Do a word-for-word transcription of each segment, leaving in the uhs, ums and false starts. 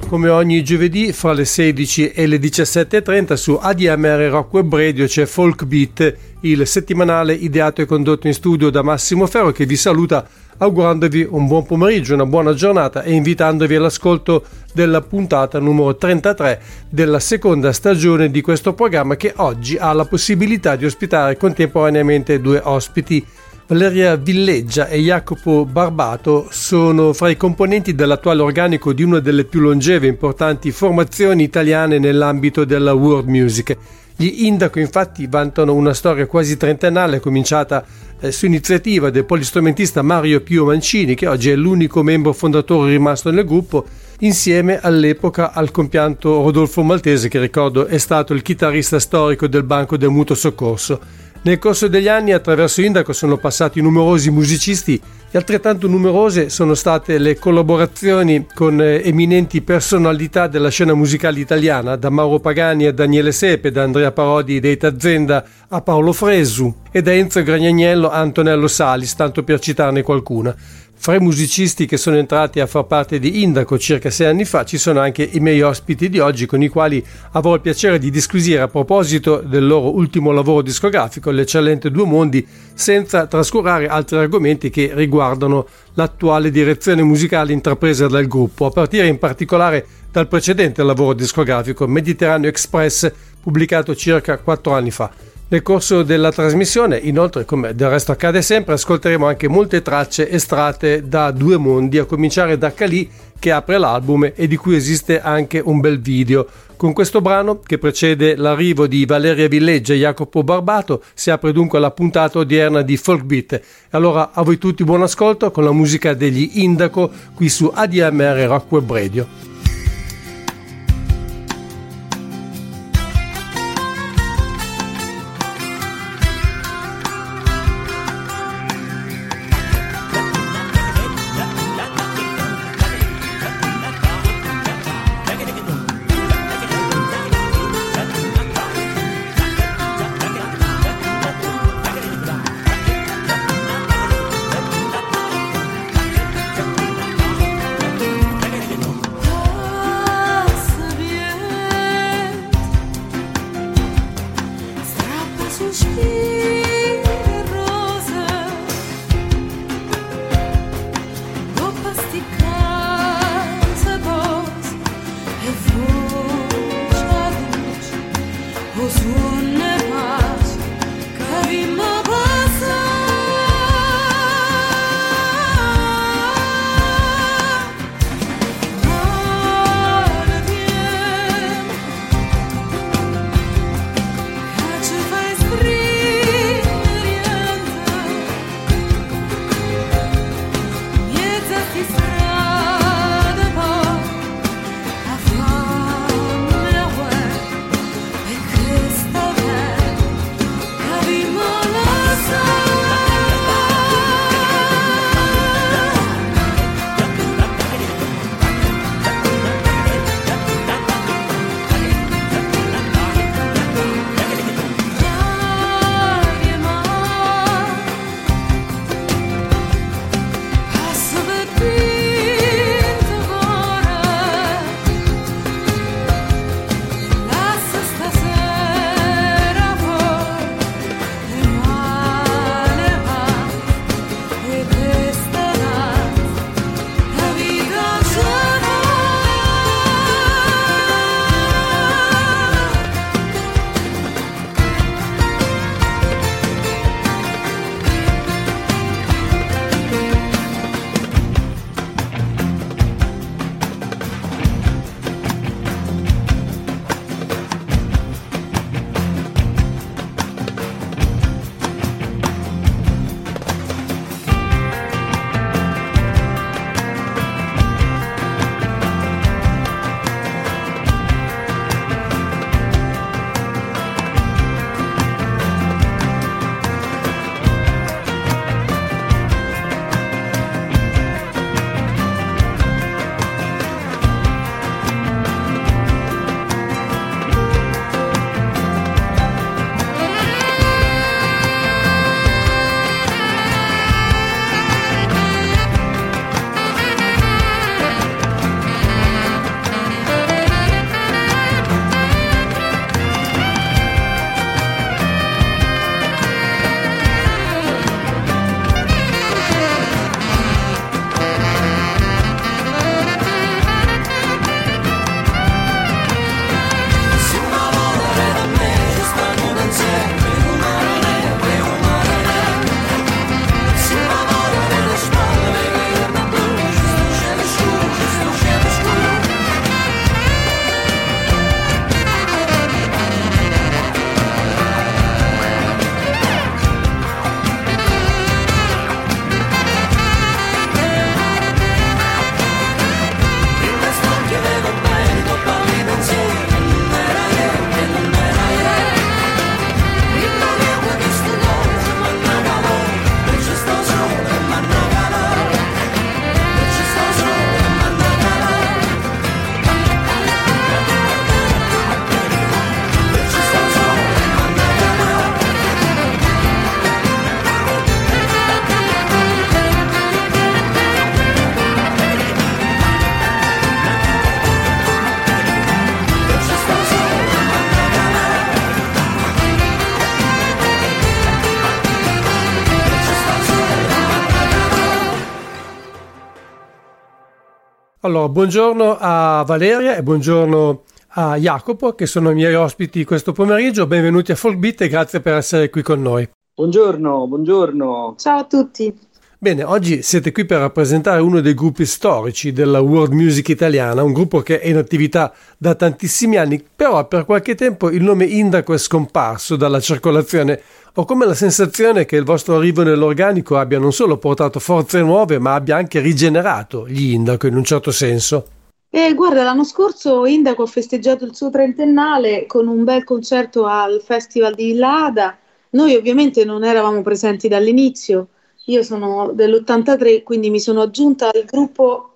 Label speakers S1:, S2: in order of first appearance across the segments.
S1: come ogni giovedì fra le sedici e le diciassette e trenta su A D M R Rock Web Radio c'è Folk Beat, il settimanale ideato e condotto in studio da Massimo Ferro, che vi saluta augurandovi un buon pomeriggio, una buona giornata e invitandovi all'ascolto della puntata numero trentatré della seconda stagione di questo programma, che oggi ha la possibilità di ospitare contemporaneamente due ospiti. Valeria Villeggia e Jacopo Barbato sono fra i componenti dell'attuale organico di una delle più longeve e importanti formazioni italiane nell'ambito della world music. Gli Indaco infatti vantano una storia quasi trentennale cominciata eh, su iniziativa del polistrumentista Mario Pio Mancini, che oggi è l'unico membro fondatore rimasto nel gruppo, insieme all'epoca al compianto Rodolfo Maltese, che ricordo è stato il chitarrista storico del Banco del Mutuo Soccorso. Nel corso degli anni attraverso Indaco sono passati numerosi musicisti e altrettanto numerose sono state le collaborazioni con eminenti personalità della scena musicale italiana, da Mauro Pagani a Daniele Sepe, da Andrea Parodi dei Tazzenda a Paolo Fresu e da Enzo Gragnagnello a Antonello Salis, tanto per citarne qualcuna. Fra i musicisti che sono entrati a far parte di Indaco circa sei anni fa ci sono anche i miei ospiti di oggi, con i quali avrò il piacere di disquisire a proposito del loro ultimo lavoro discografico, l'eccellente Due Mondi, senza trascurare altri argomenti che riguardano l'attuale direzione musicale intrapresa dal gruppo, a partire in particolare dal precedente lavoro discografico, Mediterraneo Express, pubblicato circa quattro anni fa. Nel corso della trasmissione, inoltre, come del resto accade sempre, ascolteremo anche molte tracce estratte da Due Mondi, a cominciare da Calì, che apre l'album e di cui esiste anche un bel video. Con questo brano, che precede l'arrivo di Valeria Villeggia e Jacopo Barbato, si apre dunque la puntata odierna di Folk Beat. Allora a voi tutti buon ascolto con la musica degli Indaco qui su A D M R Rock Web Radio.
S2: Oh
S1: Allora, buongiorno a Valeria e buongiorno a Jacopo, che sono i miei ospiti questo pomeriggio. Benvenuti a Folkbeat e grazie per essere qui con noi.
S2: Buongiorno, buongiorno.
S3: Ciao a tutti.
S1: Bene, oggi siete qui per rappresentare uno dei gruppi storici della world music italiana, un gruppo che è in attività da tantissimi anni, però per qualche tempo il nome Indaco è scomparso dalla circolazione. Ho come la sensazione che il vostro arrivo nell'organico abbia non solo portato forze nuove, ma abbia anche rigenerato gli Indaco in un certo senso.
S3: Eh, guarda, l'anno scorso Indaco ha festeggiato il suo trentennale con un bel concerto al Festival di Villa Ada. Noi ovviamente non eravamo presenti dall'inizio. Io sono dell'ottantatré, quindi mi sono aggiunta al gruppo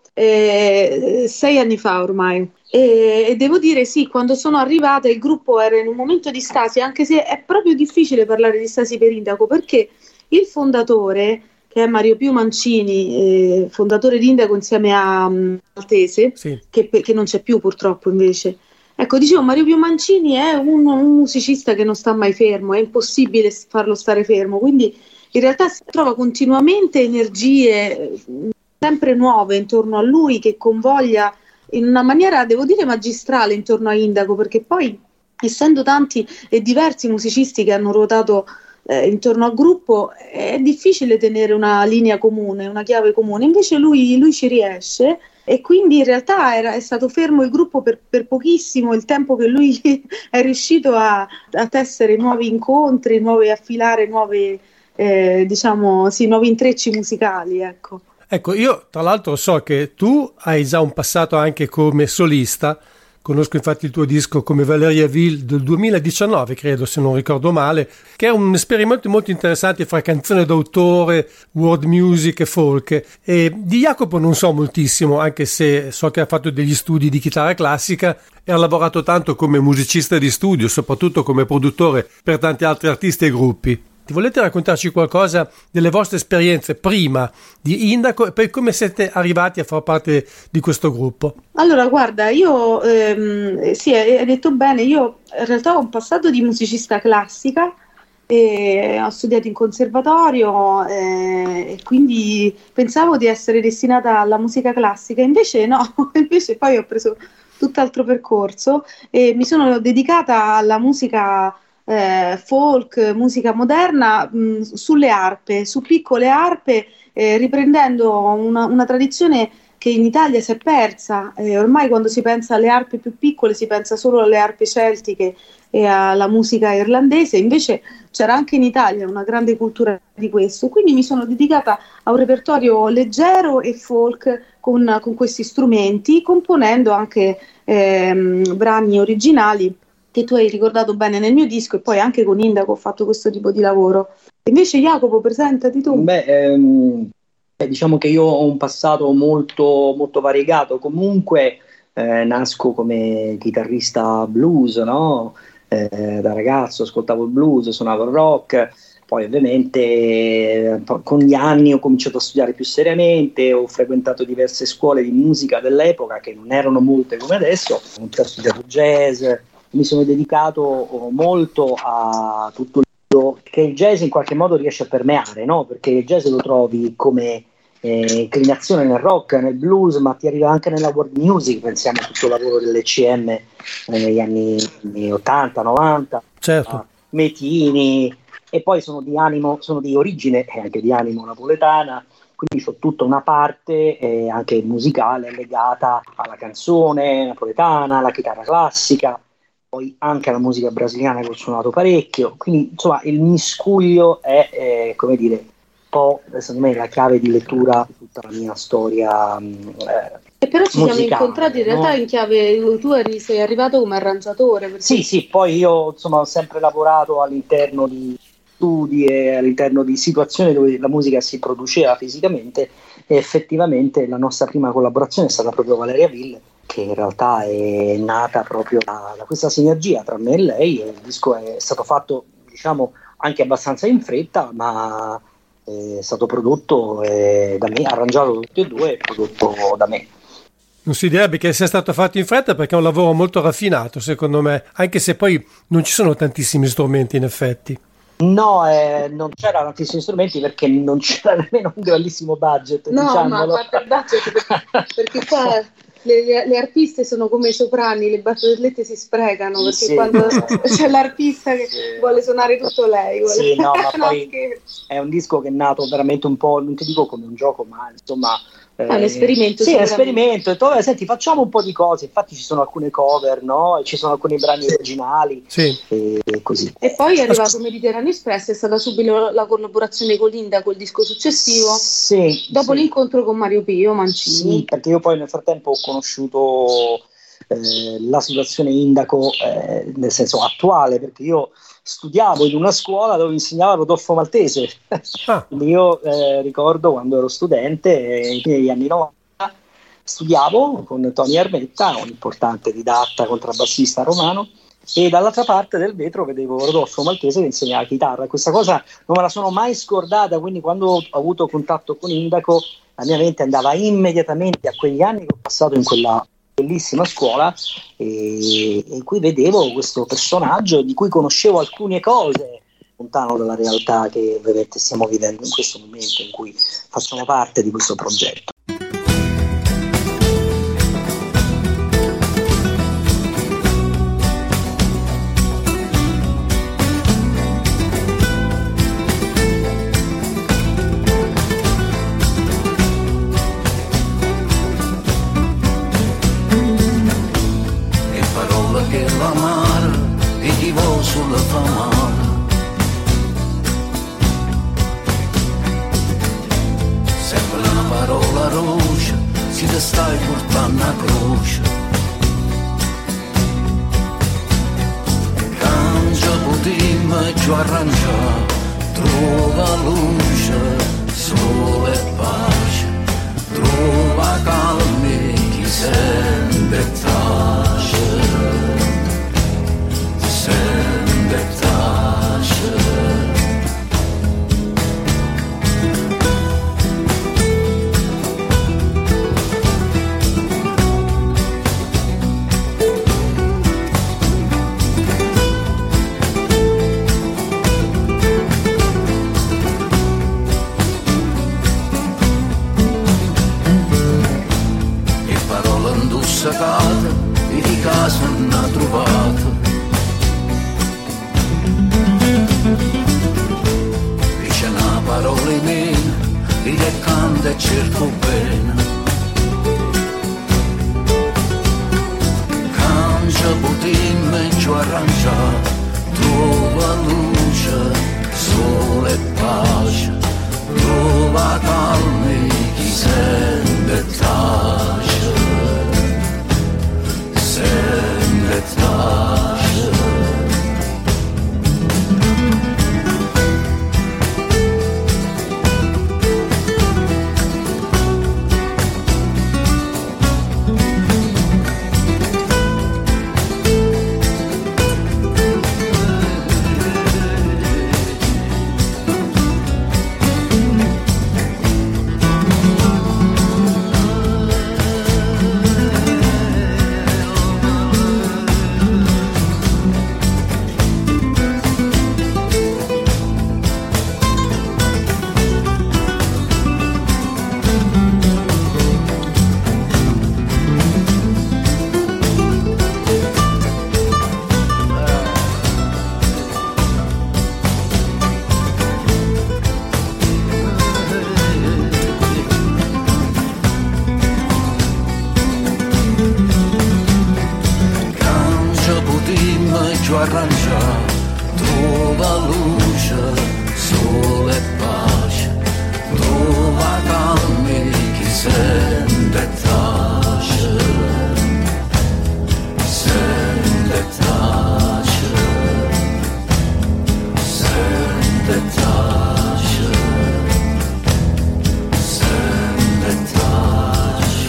S3: eh, sei anni fa ormai. E, e devo dire sì, quando sono arrivata il gruppo era in un momento di stasi, anche se è proprio difficile parlare di stasi per Indaco, perché il fondatore, che è Mario Pio Mancini, eh, fondatore di Indaco insieme a um, Maltese,
S1: sì.
S3: che, che non c'è più purtroppo invece. Ecco, dicevo, Mario Pio Mancini è un, un musicista che non sta mai fermo, è impossibile farlo stare fermo, quindi in realtà si trova continuamente energie sempre nuove intorno a lui che convoglia in una maniera, devo dire, magistrale intorno a Indaco, perché poi, essendo tanti e diversi musicisti che hanno ruotato eh, intorno al gruppo, è difficile tenere una linea comune, una chiave comune. Invece lui, lui ci riesce, e quindi in realtà era, è stato fermo il gruppo per, per pochissimo, il tempo che lui è riuscito a, a tessere nuovi incontri, nuove, a filare nuove, eh, diciamo, sì, nuovi intrecci musicali, ecco.
S1: Ecco, io tra l'altro so che tu hai già un passato anche come solista, conosco infatti il tuo disco Come Valeria Ville del duemiladiciannove, credo, se non ricordo male, che è un esperimento molto interessante fra canzone d'autore, world music e folk. E di Jacopo non so moltissimo, anche se so che ha fatto degli studi di chitarra classica e ha lavorato tanto come musicista di studio, soprattutto come produttore per tanti altri artisti e gruppi. Ti volete raccontarci qualcosa delle vostre esperienze prima di Indaco e poi come siete arrivati a far parte di questo gruppo?
S3: Allora, guarda, io ehm, sì, hai detto bene, io in realtà ho un passato di musicista classica, e ho studiato in conservatorio eh, e quindi pensavo di essere destinata alla musica classica, invece no, invece poi ho preso tutt'altro percorso e mi sono dedicata alla musica Eh, folk, musica moderna mh, sulle arpe, su piccole arpe, eh, riprendendo una, una tradizione che in Italia si è persa. Eh, ormai quando si pensa alle arpe più piccole si pensa solo alle arpe celtiche e alla musica irlandese, invece c'era anche in Italia una grande cultura di questo, quindi mi sono dedicata a un repertorio leggero e folk con, con questi strumenti, componendo anche ehm, brani originali che tu hai ricordato bene nel mio disco, e poi anche con Indaco ho fatto questo tipo di lavoro. Invece Jacopo, presentati tu.
S2: Beh, ehm, diciamo che io ho un passato molto, molto variegato. Comunque eh, nasco come chitarrista blues, no? Eh, da ragazzo ascoltavo il blues, suonavo il rock, poi ovviamente eh, con gli anni ho cominciato a studiare più seriamente, ho frequentato diverse scuole di musica dell'epoca, che non erano molte come adesso, ho studiato jazz. Mi sono dedicato molto a tutto il che il jazz in qualche modo riesce a permeare, no? Perché il jazz lo trovi come eh, inclinazione nel rock, nel blues, ma ti arriva anche nella world music. Pensiamo a tutto il lavoro dell'E C M eh, negli anni ottanta novanta,
S1: Certo.
S2: uh, Metini, e poi sono di animo, sono di origine e anche di animo napoletana, quindi ho tutta una parte eh, anche musicale legata alla canzone napoletana, alla chitarra classica, poi anche alla musica brasiliana che ho suonato parecchio, quindi insomma il miscuglio è eh, come dire un po', secondo me, la chiave di lettura di tutta la mia storia eh,
S3: e però ci
S2: musicale,
S3: siamo incontrati in realtà, no? In chiave, tu eri, sei arrivato come arrangiatore, perché...
S2: sì sì, poi io insomma ho sempre lavorato all'interno di studi e all'interno di situazioni dove la musica si produceva fisicamente, e effettivamente la nostra prima collaborazione è stata proprio Valeria Ville, che in realtà è nata proprio da, da questa sinergia tra me e lei, e il disco è stato fatto, diciamo, anche abbastanza in fretta, ma è stato prodotto eh, da me, arrangiato tutti e due e prodotto da me.
S1: Non si direbbe che sia stato fatto in fretta, perché è un lavoro molto raffinato, secondo me, anche se poi non ci sono tantissimi strumenti in effetti.
S2: No, eh, non c'erano tantissimi strumenti perché non c'era nemmeno un grandissimo budget.
S3: No,
S2: diciamolo.
S3: ma a parte il budget, perché, perché qua le, le, le artiste sono come i soprani, le barzellette si sprecano, perché
S2: Sì.
S3: quando c'è l'artista che
S2: Sì.
S3: vuole suonare tutto lei. Vuole...
S2: Sì, no, ma
S3: No,
S2: poi
S3: che-
S2: è un disco che è nato veramente un po', non ti dico come un gioco, ma insomma...
S3: È un esperimento,
S2: Sì, è un
S3: sicuramente.
S2: esperimento. Ho detto, "Vabbè, senti, facciamo un po' di cose. Infatti ci sono alcune cover, no? E ci sono alcuni brani originali
S1: Sì.
S2: e così.
S3: E poi è arrivato Mediterraneo Express, è stata subito la collaborazione con Linda col disco successivo,
S2: Sì,
S3: dopo
S2: sì.
S3: l'incontro con Mario Pio Mancini.
S2: Sì, perché io poi nel frattempo ho conosciuto eh, la situazione Indaco, eh, nel senso attuale, perché io studiavo in una scuola dove insegnava Rodolfo Maltese.
S1: Ah.
S2: Quindi io eh, ricordo quando ero studente, eh, negli anni novanta, studiavo con Tony Armetta, un importante didatta contrabbassista romano, e dall'altra parte del vetro vedevo Rodolfo Maltese che insegnava chitarra. Questa cosa non me la sono mai scordata, quindi quando ho avuto contatto con Indaco la mia mente andava immediatamente a quegli anni che ho passato in quella bellissima scuola e in cui vedevo questo personaggio di cui conoscevo alcune cose lontano dalla realtà che ovviamente stiamo vivendo in questo momento in cui facciamo parte di questo progetto.
S4: Sulla fa male, sempre una parola roce, si te stai portando a croce. Cangia potremmo e ci arrangiare, trova luce, sole e pace, trova calme chi sente tace. Sende tace. E parole indossacate e di caso non ha trovato. Dice una parola in meno, e che canta e cerco bene. Cangia potremmo e ci arrangiare, trova luce, sole e pace, trova calme chi sente tace, sente tace. Arrangiare, trova luce, sole e pace, trova calme chi sente tace, sente tace, sente tace, sente tace.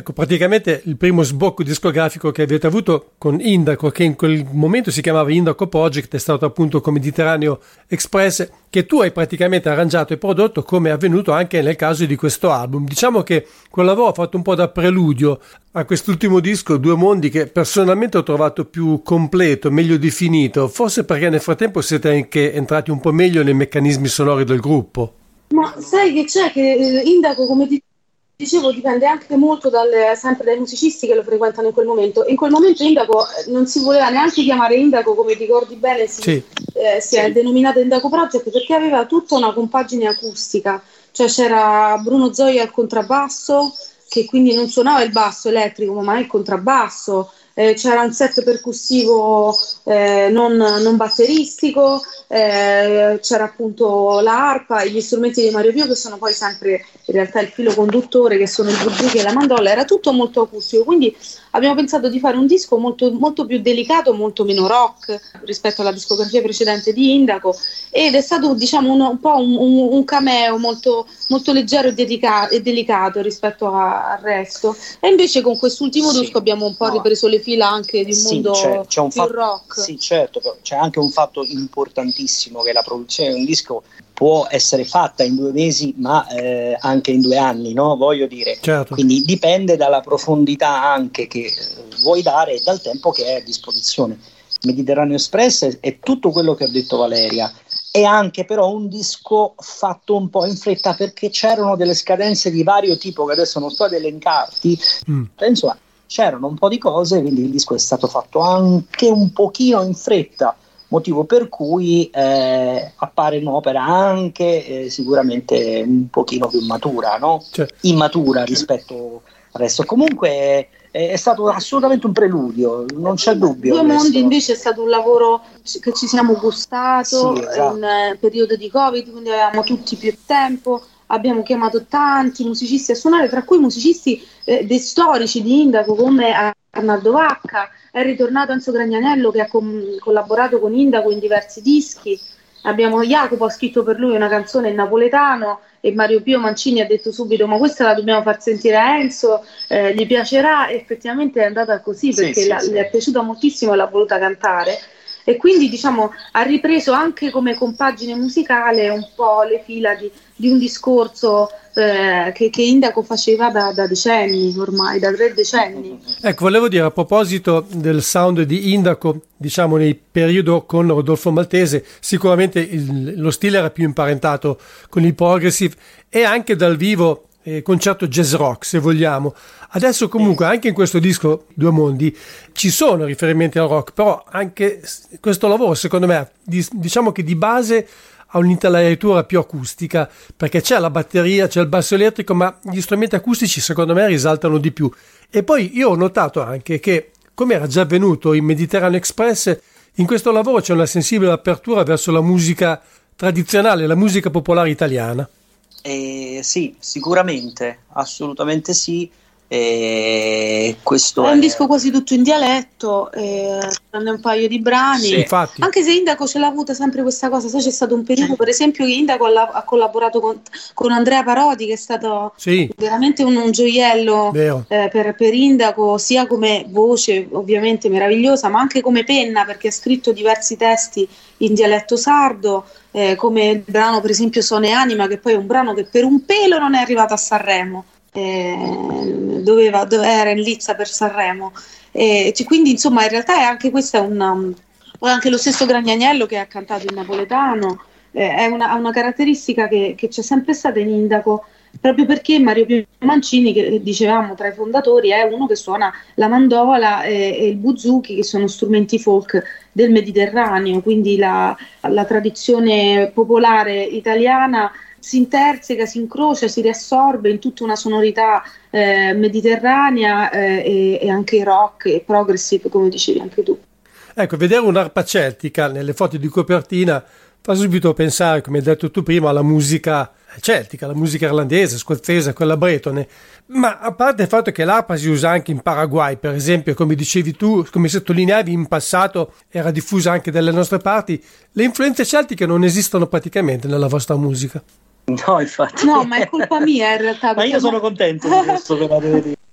S1: Ecco, praticamente il primo sbocco discografico che avete avuto con Indaco, che in quel momento si chiamava Indaco Project, è stato appunto con Mediterraneo Express, che tu hai praticamente arrangiato e prodotto, come è avvenuto anche nel caso di questo album. Diciamo che quel lavoro ha fatto un po' da preludio a quest'ultimo disco, Due Mondi, che personalmente ho trovato più completo, meglio definito, forse perché nel frattempo siete anche entrati un po' meglio nei meccanismi sonori del gruppo.
S3: Ma sai che c'è? Che Indaco, come ti dicevo, dipende anche molto dalle, sempre dai musicisti che lo frequentano in quel momento. In quel momento Indaco non si voleva neanche chiamare Indaco, come ricordi bene, si,
S1: sì.
S3: eh, si è denominato Indaco Project perché aveva tutta una compagine acustica, cioè c'era Bruno Zoia al contrabbasso, che quindi non suonava il basso elettrico ma il contrabbasso, eh, c'era un set percussivo eh, non, non batteristico, eh, c'era appunto l'arpa e gli strumenti di Mario Pio, che sono poi sempre in realtà il filo conduttore, che sono il buzuki e la mandola. Era tutto molto acustico, quindi abbiamo pensato di fare un disco molto, molto più delicato, molto meno rock rispetto alla discografia precedente di Indaco, ed è stato, diciamo, un, un po' un, un, un cameo molto, molto leggero e, dedica- e delicato rispetto a, al resto. E invece con quest'ultimo
S2: sì,
S3: disco abbiamo un po'
S2: no.
S3: ripreso le fila anche di un
S2: sì,
S3: mondo
S2: c'è, c'è un
S3: più
S2: fatto,
S3: rock.
S2: Sì, certo, però c'è anche un fatto importantissimo, che la produzione di un disco può essere fatta in due mesi, ma eh, anche in due anni, no? Voglio dire,
S1: certo.
S2: Quindi dipende dalla profondità anche che eh, vuoi dare e dal tempo che è a disposizione. Mediterraneo Express è, è tutto quello che ha detto Valeria. È anche però un disco fatto un po' in fretta, perché c'erano delle scadenze di vario tipo che adesso non sto ad elencarti, mm. penso a c'erano un po' di cose, quindi il disco è stato fatto anche un pochino in fretta, motivo per cui eh, appare un'opera anche eh, sicuramente un pochino più matura, no? Cioè. Immatura rispetto al resto. Comunque è, è stato assolutamente un preludio, non c'è dubbio.
S3: Due Mondi invece è stato un lavoro che ci siamo gustato,
S2: sì, esatto.
S3: in eh, periodo di Covid, quindi avevamo tutti più tempo. Abbiamo chiamato tanti musicisti a suonare, tra cui musicisti eh, dei storici di Indaco come Arnaldo Vacca. È ritornato Enzo Gragnanello, che ha com- collaborato con Indaco in diversi dischi. Abbiamo Jacopo, ha scritto per lui una canzone in napoletano, e Mario Pio Mancini ha detto subito: ma questa la dobbiamo far sentire a Enzo, eh, gli piacerà. E effettivamente è andata così, perché
S2: sì,
S3: la,
S2: sì,
S3: gli è piaciuta moltissimo e l'ha voluta cantare. E quindi, diciamo, ha ripreso anche come compagine musicale un po' le fila di, di un discorso eh, che, che Indaco faceva da, da decenni, ormai da tre decenni.
S1: Ecco, volevo dire, a proposito del sound di Indaco, diciamo nel periodo con Rodolfo Maltese, sicuramente il, lo stile era più imparentato con il progressive, e anche dal vivo eh, concerto jazz rock, se vogliamo. Adesso comunque anche in questo disco Due Mondi ci sono riferimenti al rock, però anche questo lavoro secondo me di, diciamo che di base ha un'intelaiatura più acustica, perché c'è la batteria, c'è il basso elettrico, ma gli strumenti acustici secondo me risaltano di più. E poi io ho notato anche che, come era già avvenuto in Mediterraneo Express, in questo lavoro c'è una sensibile apertura verso la musica tradizionale, la musica popolare italiana.
S2: Eh, sì, sicuramente, assolutamente sì. E questo
S3: è
S2: è
S3: un disco quasi tutto in dialetto, eh, tranne un paio di brani,
S2: sì.
S1: Infatti.
S3: Anche se Indaco ce l'ha avuta sempre questa cosa. Sai, c'è stato un periodo per esempio che Indaco ha, ha collaborato con, con Andrea Parodi, che è stato
S1: sì.
S3: veramente un, un gioiello eh, per, per Indaco, sia come voce ovviamente meravigliosa, ma anche come penna, perché ha scritto diversi testi in dialetto sardo, eh, come il brano per esempio Sone Anima, che poi è un brano che per un pelo non è arrivato a Sanremo. Eh, doveva, doveva era in lizza per Sanremo, eh, cioè, quindi insomma in realtà è anche questa una, o anche lo stesso Gragnaniello che ha cantato in napoletano, eh, è una, una caratteristica che, che c'è sempre stata in Indaco, proprio perché Mario Pio Mancini, che dicevamo tra i fondatori, è uno che suona la mandola e, e il buzuki, che sono strumenti folk del Mediterraneo, quindi la, la tradizione popolare italiana si interseca, si incrocia, si riassorbe in tutta una sonorità eh, mediterranea eh, e, e anche rock e progressive, come dicevi anche tu.
S1: Ecco, vedere un'arpa celtica nelle foto di copertina fa subito pensare, come hai detto tu prima, alla musica celtica, la musica irlandese, scozzese, quella bretone. Ma a parte il fatto che l'arpa si usa anche in Paraguay, per esempio, come dicevi tu, come sottolineavi, in passato era diffusa anche dalle nostre parti, le influenze celtiche non esistono praticamente nella vostra musica.
S2: No, infatti.
S3: No, ma è colpa mia in realtà.
S2: Ma io sono contento di questo, però devo dire.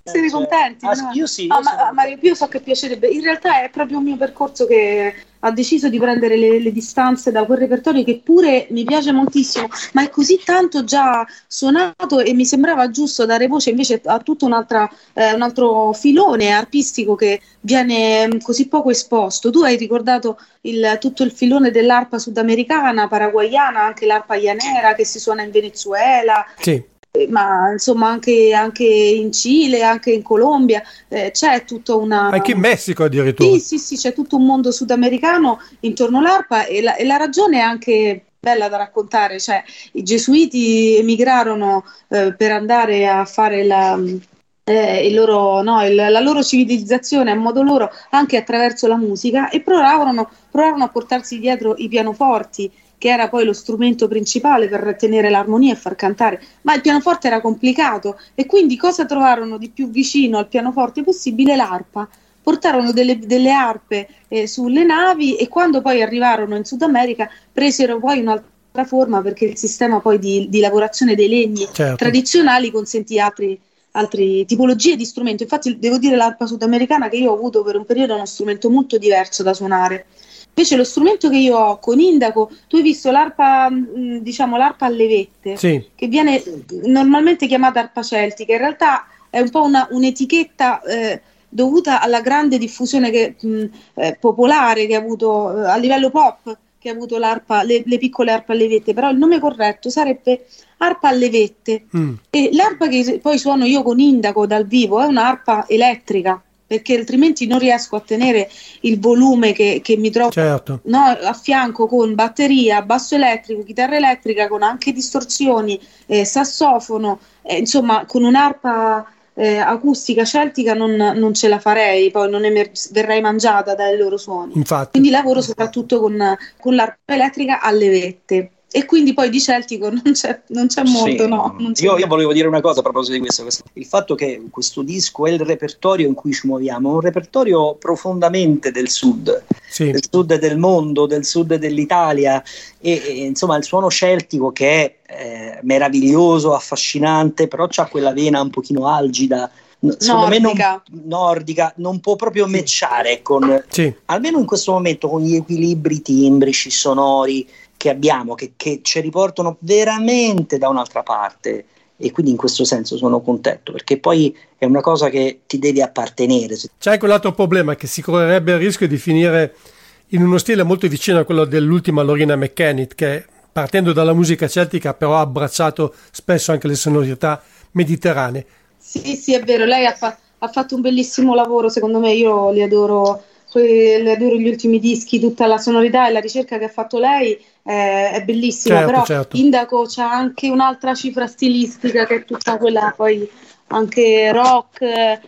S3: Siete
S2: cioè,
S3: contenti?
S2: ah,
S3: No?
S2: io sì,
S3: Ah,
S2: io
S3: ma,
S2: sono-
S3: Mario Pio so che piacerebbe. In realtà è proprio un mio percorso che ha deciso di prendere le, le distanze da quel repertorio che pure mi piace moltissimo, ma è così tanto già suonato e mi sembrava giusto dare voce invece a tutto un'altra, eh, un altro filone artistico che viene mh, così poco esposto. Tu hai ricordato il- tutto il filone dell'arpa sudamericana, paraguayana, anche l'arpa llanera che si suona in Venezuela,
S1: Sì.
S3: eh, ma insomma anche, anche in Cile, anche in Colombia, eh, c'è tutta una...
S1: Anche in Messico addirittura.
S3: Sì, sì, sì, c'è tutto un mondo sudamericano intorno all'arpa e la, e la ragione è anche bella da raccontare, cioè i gesuiti emigrarono eh, per andare a fare la, eh, il loro, no, il- la loro civilizzazione a modo loro anche attraverso la musica e provarono, provarono a portarsi dietro i pianoforti, che era poi lo strumento principale per tenere l'armonia e far cantare, ma il pianoforte era complicato e quindi cosa trovarono di più vicino al pianoforte possibile? L'arpa. Portarono delle, delle arpe eh, sulle navi e quando poi arrivarono in Sud America presero poi un'altra forma perché il sistema poi di, di lavorazione dei legni
S1: Certo.
S3: tradizionali consentì altri, altre tipologie di strumento. Infatti devo dire l'arpa sudamericana che io ho avuto per un periodo è uno strumento molto diverso da suonare. Invece lo strumento che io ho con Indaco, tu hai visto l'arpa, mh, diciamo l'arpa a levette,
S1: Sì.
S3: che viene normalmente chiamata arpa celtica, in realtà è un po' una, un'etichetta eh, dovuta alla grande diffusione che, mh, eh, popolare che ha avuto eh, a livello pop, che ha avuto l'arpa, le, le piccole arpa a levette, però il nome corretto sarebbe arpa a levette.
S1: Mm.
S3: E l'arpa che poi suono io con Indaco dal vivo è un'arpa elettrica, perché altrimenti non riesco a tenere il volume che, che mi trovo
S1: Certo.
S3: no, a fianco con batteria, basso elettrico, chitarra elettrica, con anche distorsioni, eh, sassofono, eh, insomma con un'arpa eh, acustica celtica non, non ce la farei, poi non emer- verrei mangiata dai loro suoni.
S1: Infatti.
S3: Quindi lavoro soprattutto con, con l'arpa elettrica a levette. E quindi poi di celtico non c'è, non c'è molto,
S2: Sì.
S3: no. Non c'è
S2: Io, io
S3: molto.
S2: volevo dire una cosa a proposito di questo, questo- il fatto che questo disco è il repertorio in cui ci muoviamo, è un repertorio profondamente del sud,
S1: Sì.
S2: del sud del mondo, del sud dell'Italia e, e, insomma il suono celtico che è eh, meraviglioso, affascinante, però c'ha quella vena un pochino algida, n- secondo
S3: Nordica.
S2: me non, nordica, non può proprio matchare con,
S1: Sì.
S2: almeno in questo momento, con gli equilibri timbrici, sonori che abbiamo, che, che ci riportano veramente da un'altra parte e quindi in questo senso sono contento perché poi è una cosa che ti deve appartenere.
S1: C'è anche un altro problema, che si correrebbe il rischio di finire in uno stile molto vicino a quello dell'ultima Loreena McKennitt, che partendo dalla musica celtica però ha abbracciato spesso anche le sonorità mediterranee.
S3: Sì, sì, è vero, lei ha, fa- ha fatto un bellissimo lavoro, secondo me, io li adoro, que- le adoro gli ultimi dischi, tutta la sonorità e la ricerca che ha fatto lei eh, è bellissima,
S1: Certo,
S3: però
S1: certo.
S3: Indaco c'ha anche un'altra cifra stilistica che è tutta quella poi anche rock,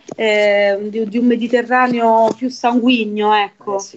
S3: eh, di, di un Mediterraneo più sanguigno, ecco.
S2: Eh sì.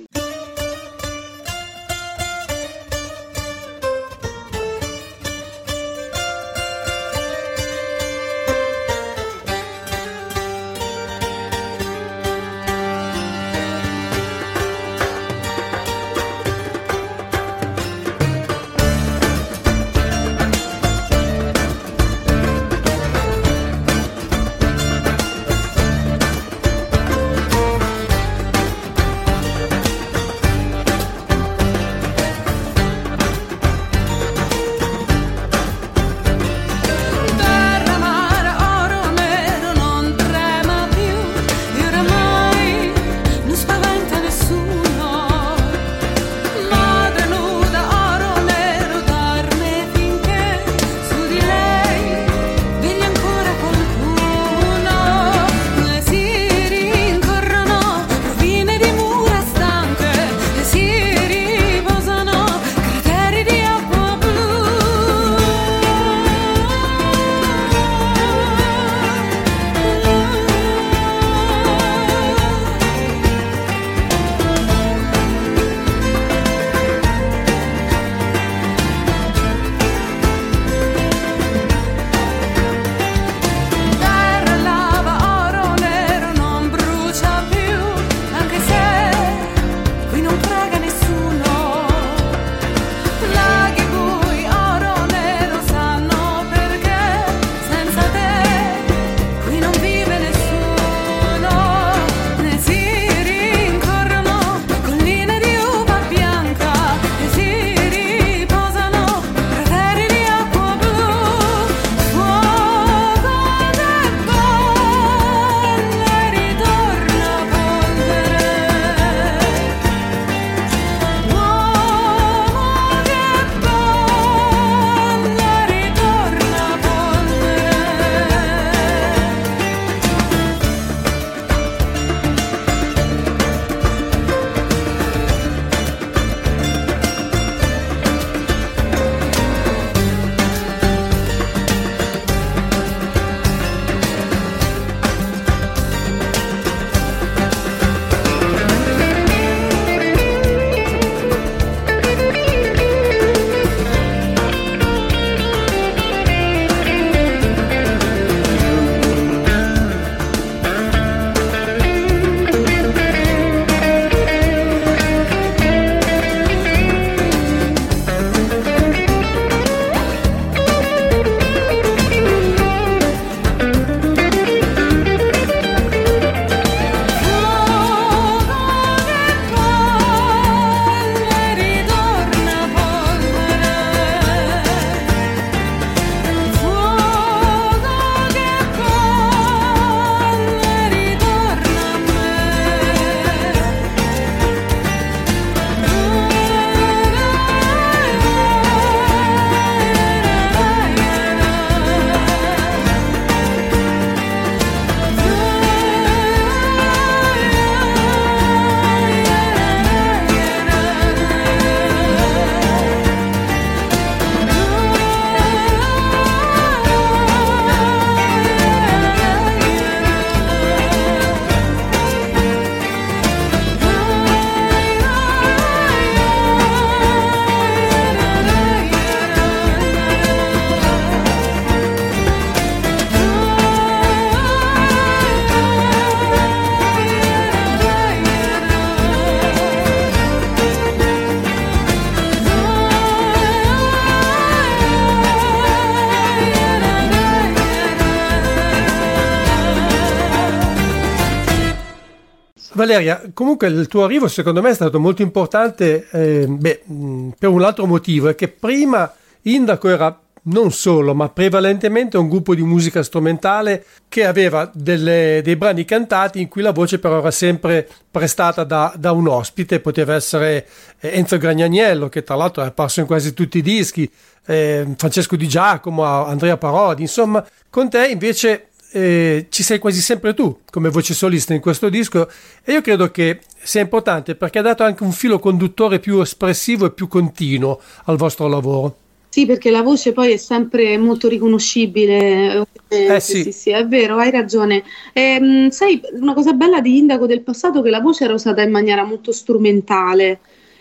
S1: Valeria, comunque il tuo arrivo secondo me è stato molto importante eh, beh, mh, per un altro motivo, è che prima Indaco era non solo, ma prevalentemente un gruppo di musica strumentale che aveva delle, dei brani cantati in cui la voce però era sempre prestata da, da un ospite. Poteva essere Enzo Gragnaniello, che tra l'altro è apparso in quasi tutti i dischi, eh, Francesco Di Giacomo, Andrea Parodi, insomma. Con te invece eh, ci sei quasi sempre tu come voce solista in questo disco, e io credo che sia importante perché ha dato anche un filo conduttore più espressivo e più continuo al vostro lavoro.
S3: Sì, perché la voce poi è sempre molto riconoscibile.
S1: Eh sì.
S3: Sì, sì, è vero, hai ragione. Ehm, sai, una cosa bella di Indaco del passato è che la voce era usata in maniera molto strumentale.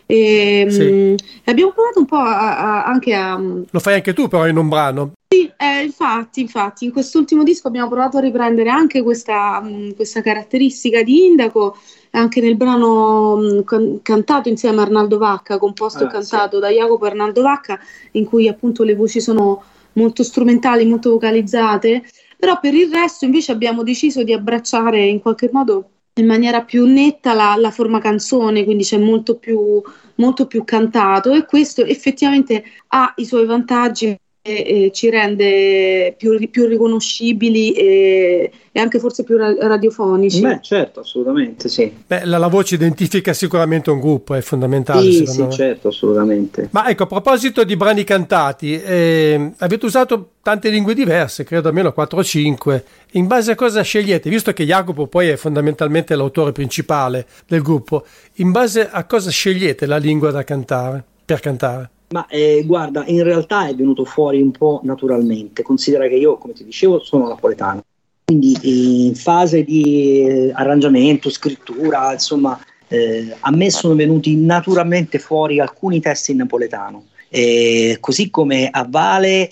S3: E,
S1: sì.
S3: mh, abbiamo provato un po' a, a, anche a...
S1: Lo fai anche tu però in un brano.
S3: Sì, eh, infatti, infatti, in quest'ultimo disco abbiamo provato a riprendere anche questa, mh, questa caratteristica di Indaco, anche nel brano mh, can- cantato insieme a Arnaldo Vacca, composto
S2: Ah,
S3: e cantato
S2: sì.
S3: da Jacopo e Arnaldo Vacca, in cui appunto le voci sono molto strumentali, molto vocalizzate, però per il resto invece abbiamo deciso di abbracciare in qualche modo in maniera più netta la, la forma canzone, quindi c'è molto più, molto più cantato, e questo effettivamente ha i suoi vantaggi. E, e ci rende più, più riconoscibili e, e anche forse più ra- radiofonici.
S2: Beh, certo, assolutamente, sì.
S1: Beh, la, la voce identifica sicuramente un gruppo, è fondamentale.
S2: Sì,
S1: secondo
S2: sì,
S1: me.
S2: certo, assolutamente.
S1: Ma ecco, a proposito di brani cantati, eh, avete usato tante lingue diverse, credo almeno quattro o cinque. In base a cosa scegliete? Visto che Jacopo poi è fondamentalmente l'autore principale del gruppo, in base a cosa scegliete la lingua da cantare, per cantare?
S2: Ma eh, guarda, in realtà è venuto fuori un po' naturalmente. Considera che io, come ti dicevo, sono napoletano, quindi in fase di eh, arrangiamento, scrittura, insomma, eh, a me sono venuti naturalmente fuori alcuni testi in napoletano. Eh, così come a Vale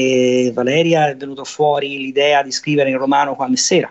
S2: e Valeria è venuto fuori l'idea di scrivere in romano qua a Messera.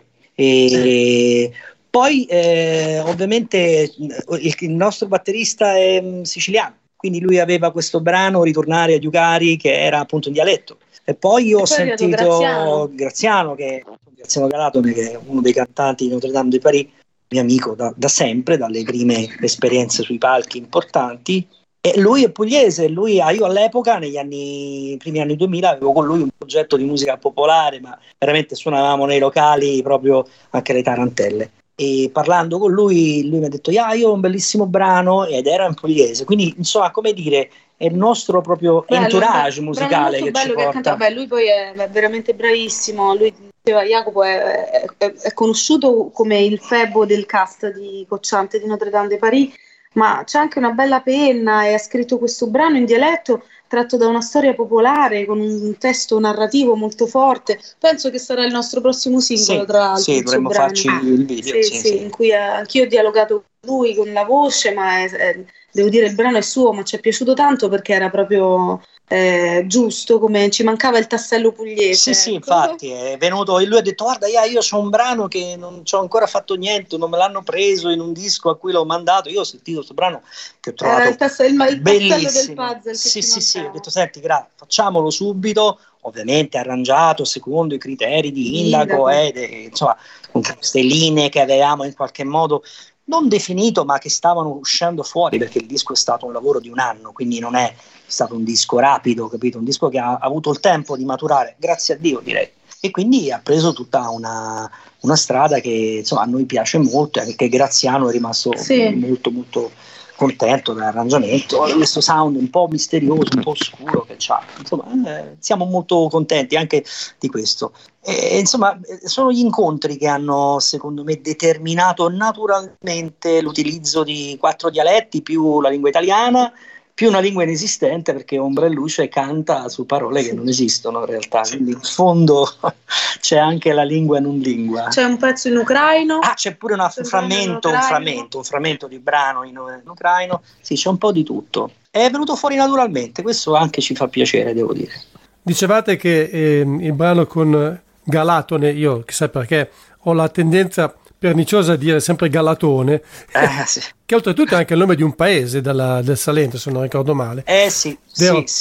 S2: E poi eh, ovviamente il, il nostro batterista è um, siciliano, quindi lui aveva questo brano, Ritornare a Giucari, che era appunto in dialetto. E poi io ho sentito
S3: Graziano.
S2: Graziano, che Graziano Galatone, che è uno dei cantanti di Notre Dame de Paris, mio amico da, da sempre, dalle prime esperienze sui palchi importanti. E lui è pugliese, lui, ah, io all'epoca, negli anni, primi anni duemila, avevo con lui un progetto di musica popolare, ma veramente suonavamo nei locali proprio anche le tarantelle. E parlando con lui, lui mi ha detto: ah, io ho un bellissimo brano, ed era in pugliese, quindi insomma, come dire, è il nostro proprio
S3: Bello,
S2: entourage
S3: bello,
S2: musicale che
S3: bello
S2: ci
S3: che
S2: porta.
S3: Beh, lui poi è, è veramente bravissimo. Lui diceva, Jacopo è, è, è conosciuto come il Febo del cast di Cocciante di Notre Dame de Paris, ma c'è anche una bella penna e ha scritto questo brano in dialetto tratto da una storia popolare con un testo narrativo molto forte. Penso che sarà il nostro prossimo singolo,
S2: Sì,
S3: tra l'altro.
S2: sì, dovremmo farci il video.
S3: Sì,
S2: Sì,
S3: sì,
S2: sì.
S3: in cui anch'io ho dialogato con lui con la voce, ma è, è, devo dire il brano è suo, ma ci è piaciuto tanto perché era proprio eh, giusto, come ci mancava il tassello pugliese.
S2: Sì, sì,
S3: ecco.
S2: infatti è venuto e lui ha detto: guarda, io, io ho un brano che non ci ho ancora fatto niente, non me l'hanno preso in un disco a cui l'ho mandato. Io ho sentito questo brano che ho trovato
S3: Era il, tass- il, il
S2: bellissimo.
S3: tassello del puzzle che
S2: Sì,
S3: ci
S2: sì, sì, ho
S3: mancava.
S2: detto: senti, gra- facciamolo subito, ovviamente arrangiato secondo i criteri di Indaco, ed, eh, insomma, con queste linee che avevamo in qualche modo non definito, ma che stavano uscendo fuori, perché il disco è stato un lavoro di un anno, quindi non è stato un disco rapido, capito? Un disco che ha avuto il tempo di maturare, grazie a Dio, direi. E quindi ha preso tutta una, una strada che insomma a noi piace molto, e che Graziano è rimasto
S3: Sì.
S2: molto molto contento dell'arrangiamento, questo sound un po' misterioso, un po' oscuro che c'ha. Insomma, eh, siamo molto contenti anche di questo. E, insomma, sono gli incontri che hanno, secondo me, determinato naturalmente l'utilizzo di quattro dialetti più la lingua italiana, più una lingua inesistente, perché Ombrelluce canta su parole che non esistono in realtà, quindi in fondo c'è anche la lingua non lingua.
S3: C'è un pezzo in ucraino.
S2: Ah, c'è pure una, un frammento, un frammento, un frammento di brano in, in ucraino. Sì, c'è un po' di tutto. È venuto fuori naturalmente, questo anche ci fa piacere, devo dire.
S1: Dicevate che eh, il brano con Galatone, io chissà perché ho la tendenza perniciosa a dire sempre Galatone,
S2: eh, sì.
S1: che oltretutto è anche il nome di un paese della, del Salento, se non ricordo male.
S2: Eh sì,
S1: Vero?
S2: sì, sì.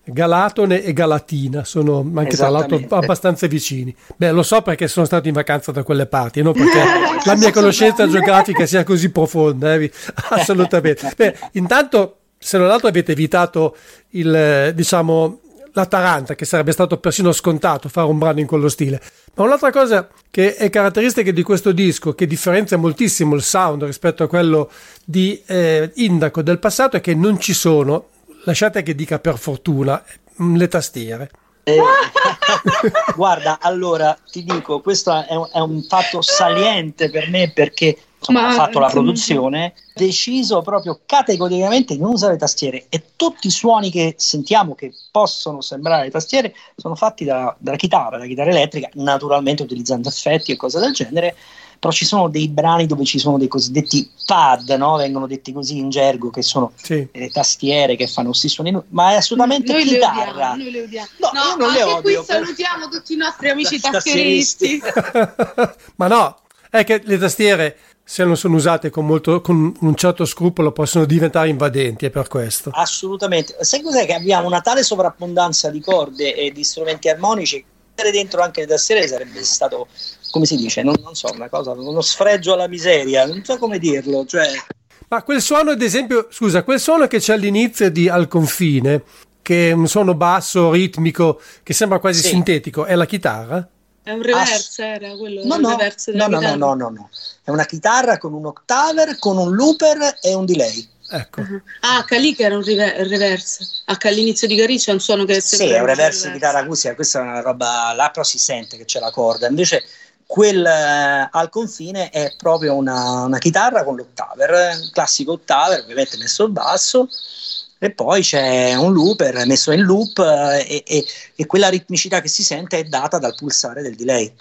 S1: Galatone e Galatina sono anche tra l'altro abbastanza vicini. Beh, lo so perché sono stato in vacanza da quelle parti, non perché la mia conoscenza geografica sia così profonda, eh? Assolutamente. Beh, intanto, se non altro avete evitato il, diciamo, la Taranta, che sarebbe stato persino scontato fare un brano in quello stile. Ma un'altra cosa che è caratteristica di questo disco, che differenzia moltissimo il sound rispetto a quello di eh, Indaco del passato, è che non ci sono, lasciate che dica per fortuna, le tastiere.
S2: Eh, guarda, allora ti dico, questo è un, è un fatto saliente per me, perché insomma, ha fatto la produzione, deciso proprio categoricamente di non usare le tastiere, e tutti i suoni che sentiamo che possono sembrare le tastiere sono fatti da, dalla chitarra, la chitarra elettrica, naturalmente utilizzando effetti e cose del genere. Però ci sono dei brani dove ci sono dei cosiddetti pad, no? Vengono detti così in gergo, che sono
S1: sì.
S2: le tastiere che fanno questi suoni, ma è assolutamente noi chitarra.
S3: Le odiamo, noi le odiamo.
S2: No,
S3: no,
S2: io non le
S3: anche
S2: odio.
S3: Qui salutiamo tutti i nostri amici tastieristi.
S1: Ma no, è che le tastiere, se non sono usate con, molto, con un certo scrupolo, possono diventare invadenti, è per questo.
S2: Assolutamente. Sai cos'è? Che abbiamo una tale sovrabbondanza di corde e di strumenti armonici, mettere dentro anche le tastiere sarebbe stato, come si dice, non, non so, una cosa, uno sfregio alla miseria, non so come dirlo, cioè...
S1: Ma quel suono, ad esempio, scusa, quel suono che c'è all'inizio di Al confine, che è un suono basso, ritmico, che sembra quasi
S2: sì.
S1: sintetico, è la chitarra?
S3: È un reverse, Ass- era quello,
S2: no,
S3: il
S2: no,
S3: reverse della
S2: no, no, no, no, no, è una chitarra con un octaver, con un looper e un delay.
S1: Ecco.
S3: Uh-huh. Ah, Calì che era un river- reverse. Anche all'inizio di Carì c'è un suono che
S2: sì, è un reverse di chitarra acustica, questa è una roba, là però si sente che c'è la corda, invece quel uh, Al confine è proprio una, una chitarra con l'octaver, un classico octaver, ovviamente messo il basso, e poi c'è un looper messo in loop uh, e, e, e quella ritmicità che si sente è data dal pulsare del delay.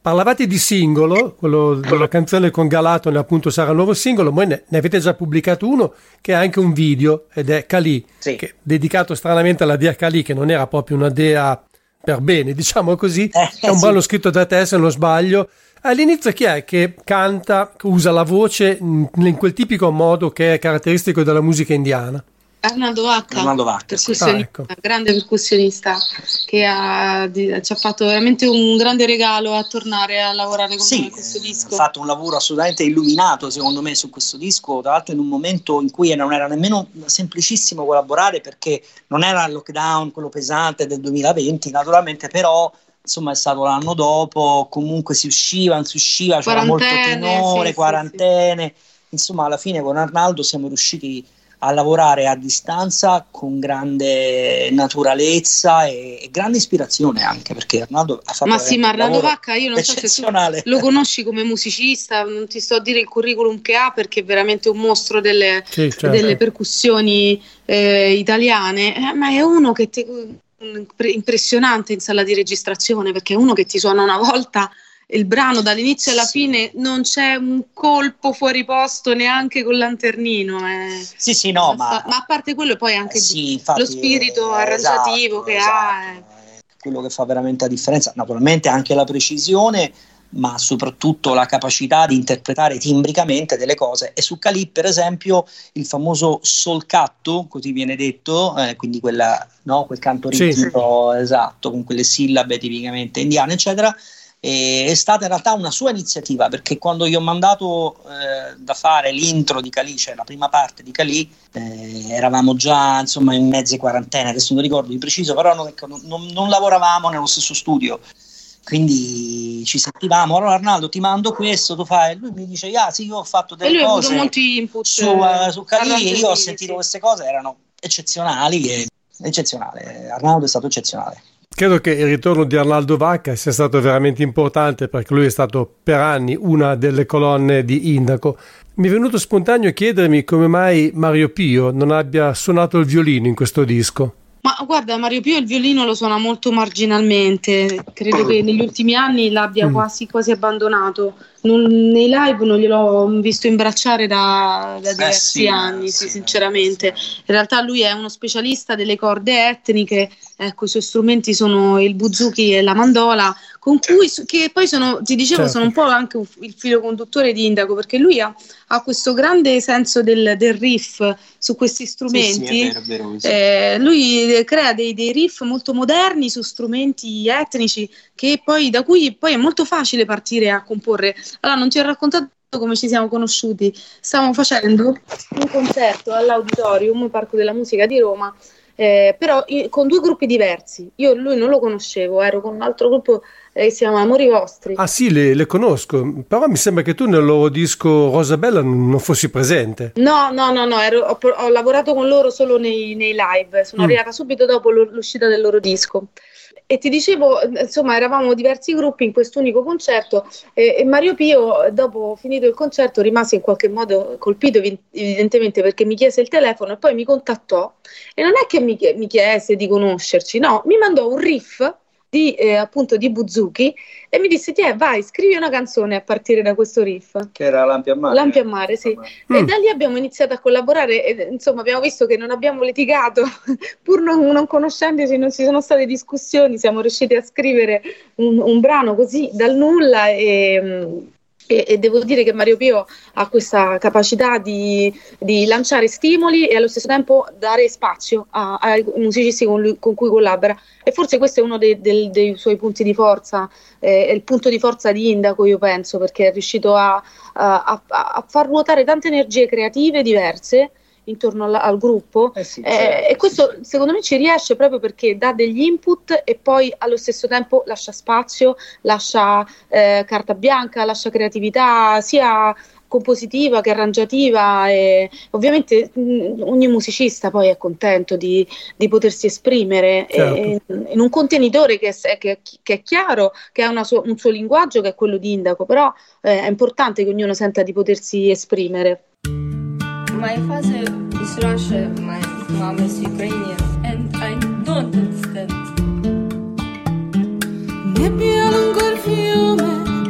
S1: Parlavate di singolo, quello della canzone con Galatone appunto sarà il nuovo singolo, voi ne, ne avete già pubblicato uno che ha anche un video ed è Calì,
S2: sì.
S1: che, dedicato stranamente alla dea Calì, che non era proprio una dea per bene, diciamo così,
S2: eh,
S1: è un
S2: sì.
S1: brano scritto da te se non sbaglio. All'inizio chi è che canta, che usa la voce in quel tipico modo che è caratteristico della musica indiana?
S3: Arnaldo Vacca,
S2: Arnaldo Vacca, sì.
S3: percussionista,
S1: Ah, ecco.
S3: grande percussionista che ha, di, ci ha fatto veramente un grande regalo a tornare a lavorare con
S2: sì,
S3: noi questo disco.
S2: Ha fatto un lavoro assolutamente illuminato secondo me su questo disco, tra l'altro in un momento in cui non era nemmeno semplicissimo collaborare, perché non era il lockdown, quello pesante del duemilaventi naturalmente, però insomma è stato l'anno dopo, comunque si usciva, non si usciva, c'era molto tenore,
S3: sì,
S2: quarantene, sì, sì. Insomma alla fine con Arnaldo siamo riusciti a lavorare a distanza con grande naturalezza e, e grande ispirazione, anche perché Arnaldo ha fatto
S3: ma sì, ma Arnaldo Vacca io non so se tu lo conosci come musicista, non ti sto a dire il curriculum che ha perché è veramente un mostro delle,
S1: sì, certo.
S3: delle percussioni eh, italiane, eh, ma è uno che ti, impressionante in sala di registrazione, perché è uno che ti suona una volta il brano dall'inizio alla
S2: sì.
S3: fine, non c'è un colpo fuori posto neanche con lanternino, eh.
S2: sì sì no ma,
S3: ma a parte quello poi anche
S2: sì, infatti,
S3: lo spirito arrangiativo
S2: esatto,
S3: che
S2: esatto.
S3: ha è...
S2: quello che fa veramente la differenza, naturalmente anche la precisione, ma soprattutto la capacità di interpretare timbricamente delle cose. E su Calì per esempio il famoso solcatto, così viene detto, eh, quindi quella, no, quel canto ritmico, sì. Esatto, con quelle sillabe tipicamente indiane eccetera, è stata in realtà una sua iniziativa, perché quando gli ho mandato eh, da fare l'intro di Calì, cioè la prima parte di Calì, eh, eravamo già insomma in mezze quarantena, adesso non ricordo di preciso, però non, non, non lavoravamo nello stesso studio, quindi ci sentivamo. Allora Arnaldo ti mando questo, tu fai, lui mi dice ah sì io ho fatto delle
S3: e lui
S2: cose
S3: ha avuto molti input
S2: su, uh, su Calì, io ho
S3: sì,
S2: sentito
S3: sì.
S2: queste cose, erano eccezionali, e, eccezionale, Arnaldo è stato eccezionale.
S1: Credo che il ritorno di Arnaldo Vacca sia stato veramente importante, perché lui è stato per anni una delle colonne di Indaco. Mi è venuto spontaneo chiedermi come mai Mario Pio non abbia suonato il violino in questo disco.
S3: Ma guarda, Mario Pio il violino lo suona molto marginalmente, credo che negli ultimi anni l'abbia mm. quasi quasi abbandonato. Non, nei live non gliel'ho visto imbracciare da, da diversi eh sì, anni, sì, sì, sinceramente. In realtà lui è uno specialista delle corde etniche, ecco, i suoi strumenti sono il buzuki e la mandola, con cui, che poi sono, ti dicevo, certo. sono un po' anche il filo conduttore di Indaco, perché lui ha, ha questo grande senso del, del riff su questi strumenti.
S2: Sì, sì, è vero, è vero, sì.
S3: eh, lui crea dei, dei riff molto moderni su strumenti etnici, che poi, da cui poi è molto facile partire a comporre. Allora, non ti ho raccontato come ci siamo conosciuti. Stavamo facendo un concerto all'Auditorium, Parco della Musica di Roma, eh, però io, con due gruppi diversi. Io lui non lo conoscevo, ero con un altro gruppo eh, che si chiama Amori Vostri.
S1: Ah sì, le, le conosco, però mi sembra che tu nel loro disco Rosabella non fossi presente.
S3: No, no, no, no ero, ho, ho lavorato con loro solo nei, nei live, sono mm. arrivata subito dopo l'uscita del loro disco. E ti dicevo, insomma, eravamo diversi gruppi in quest'unico concerto eh, e Mario Pio, dopo finito il concerto, rimase in qualche modo colpito evidentemente, perché mi chiese il telefono e poi mi contattò, e non è che mi, mi chiese di conoscerci, no, mi mandò un riff di, eh, appunto di buzuki e mi disse: Tiè, vai, scrivi una canzone a partire da questo riff,
S2: che era Lampi a Mare.
S3: Lampi a Mare, sì. Mm. E da lì abbiamo iniziato a collaborare e, insomma, abbiamo visto che non abbiamo litigato pur non, non conoscendoci, non ci sono state discussioni, siamo riusciti a scrivere un, un brano così dal nulla e... E, e devo dire che Mario Pio ha questa capacità di, di lanciare stimoli e allo stesso tempo dare spazio a, ai musicisti con, lui, con cui collabora, e forse questo è uno dei, dei, dei suoi punti di forza, eh, è il punto di forza di Indaco, io penso, perché è riuscito a, a, a, a far ruotare tante energie creative diverse intorno al, al gruppo
S2: eh sì,
S3: eh,
S2: certo,
S3: e questo
S2: sì,
S3: secondo me ci riesce proprio perché dà degli input e poi allo stesso tempo lascia spazio, lascia eh, carta bianca, lascia creatività sia compositiva che arrangiativa, e ovviamente mh, ogni musicista poi è contento di, di potersi esprimere
S1: certo.
S3: e, in un contenitore che è, che, che è chiaro, che ha una suo, un suo linguaggio che è quello di Indaco, però eh, è importante che ognuno senta di potersi esprimere.
S5: My father is Russian, my mom is Ukrainian, and I don't understand.
S6: Nebbia lungo il fiume,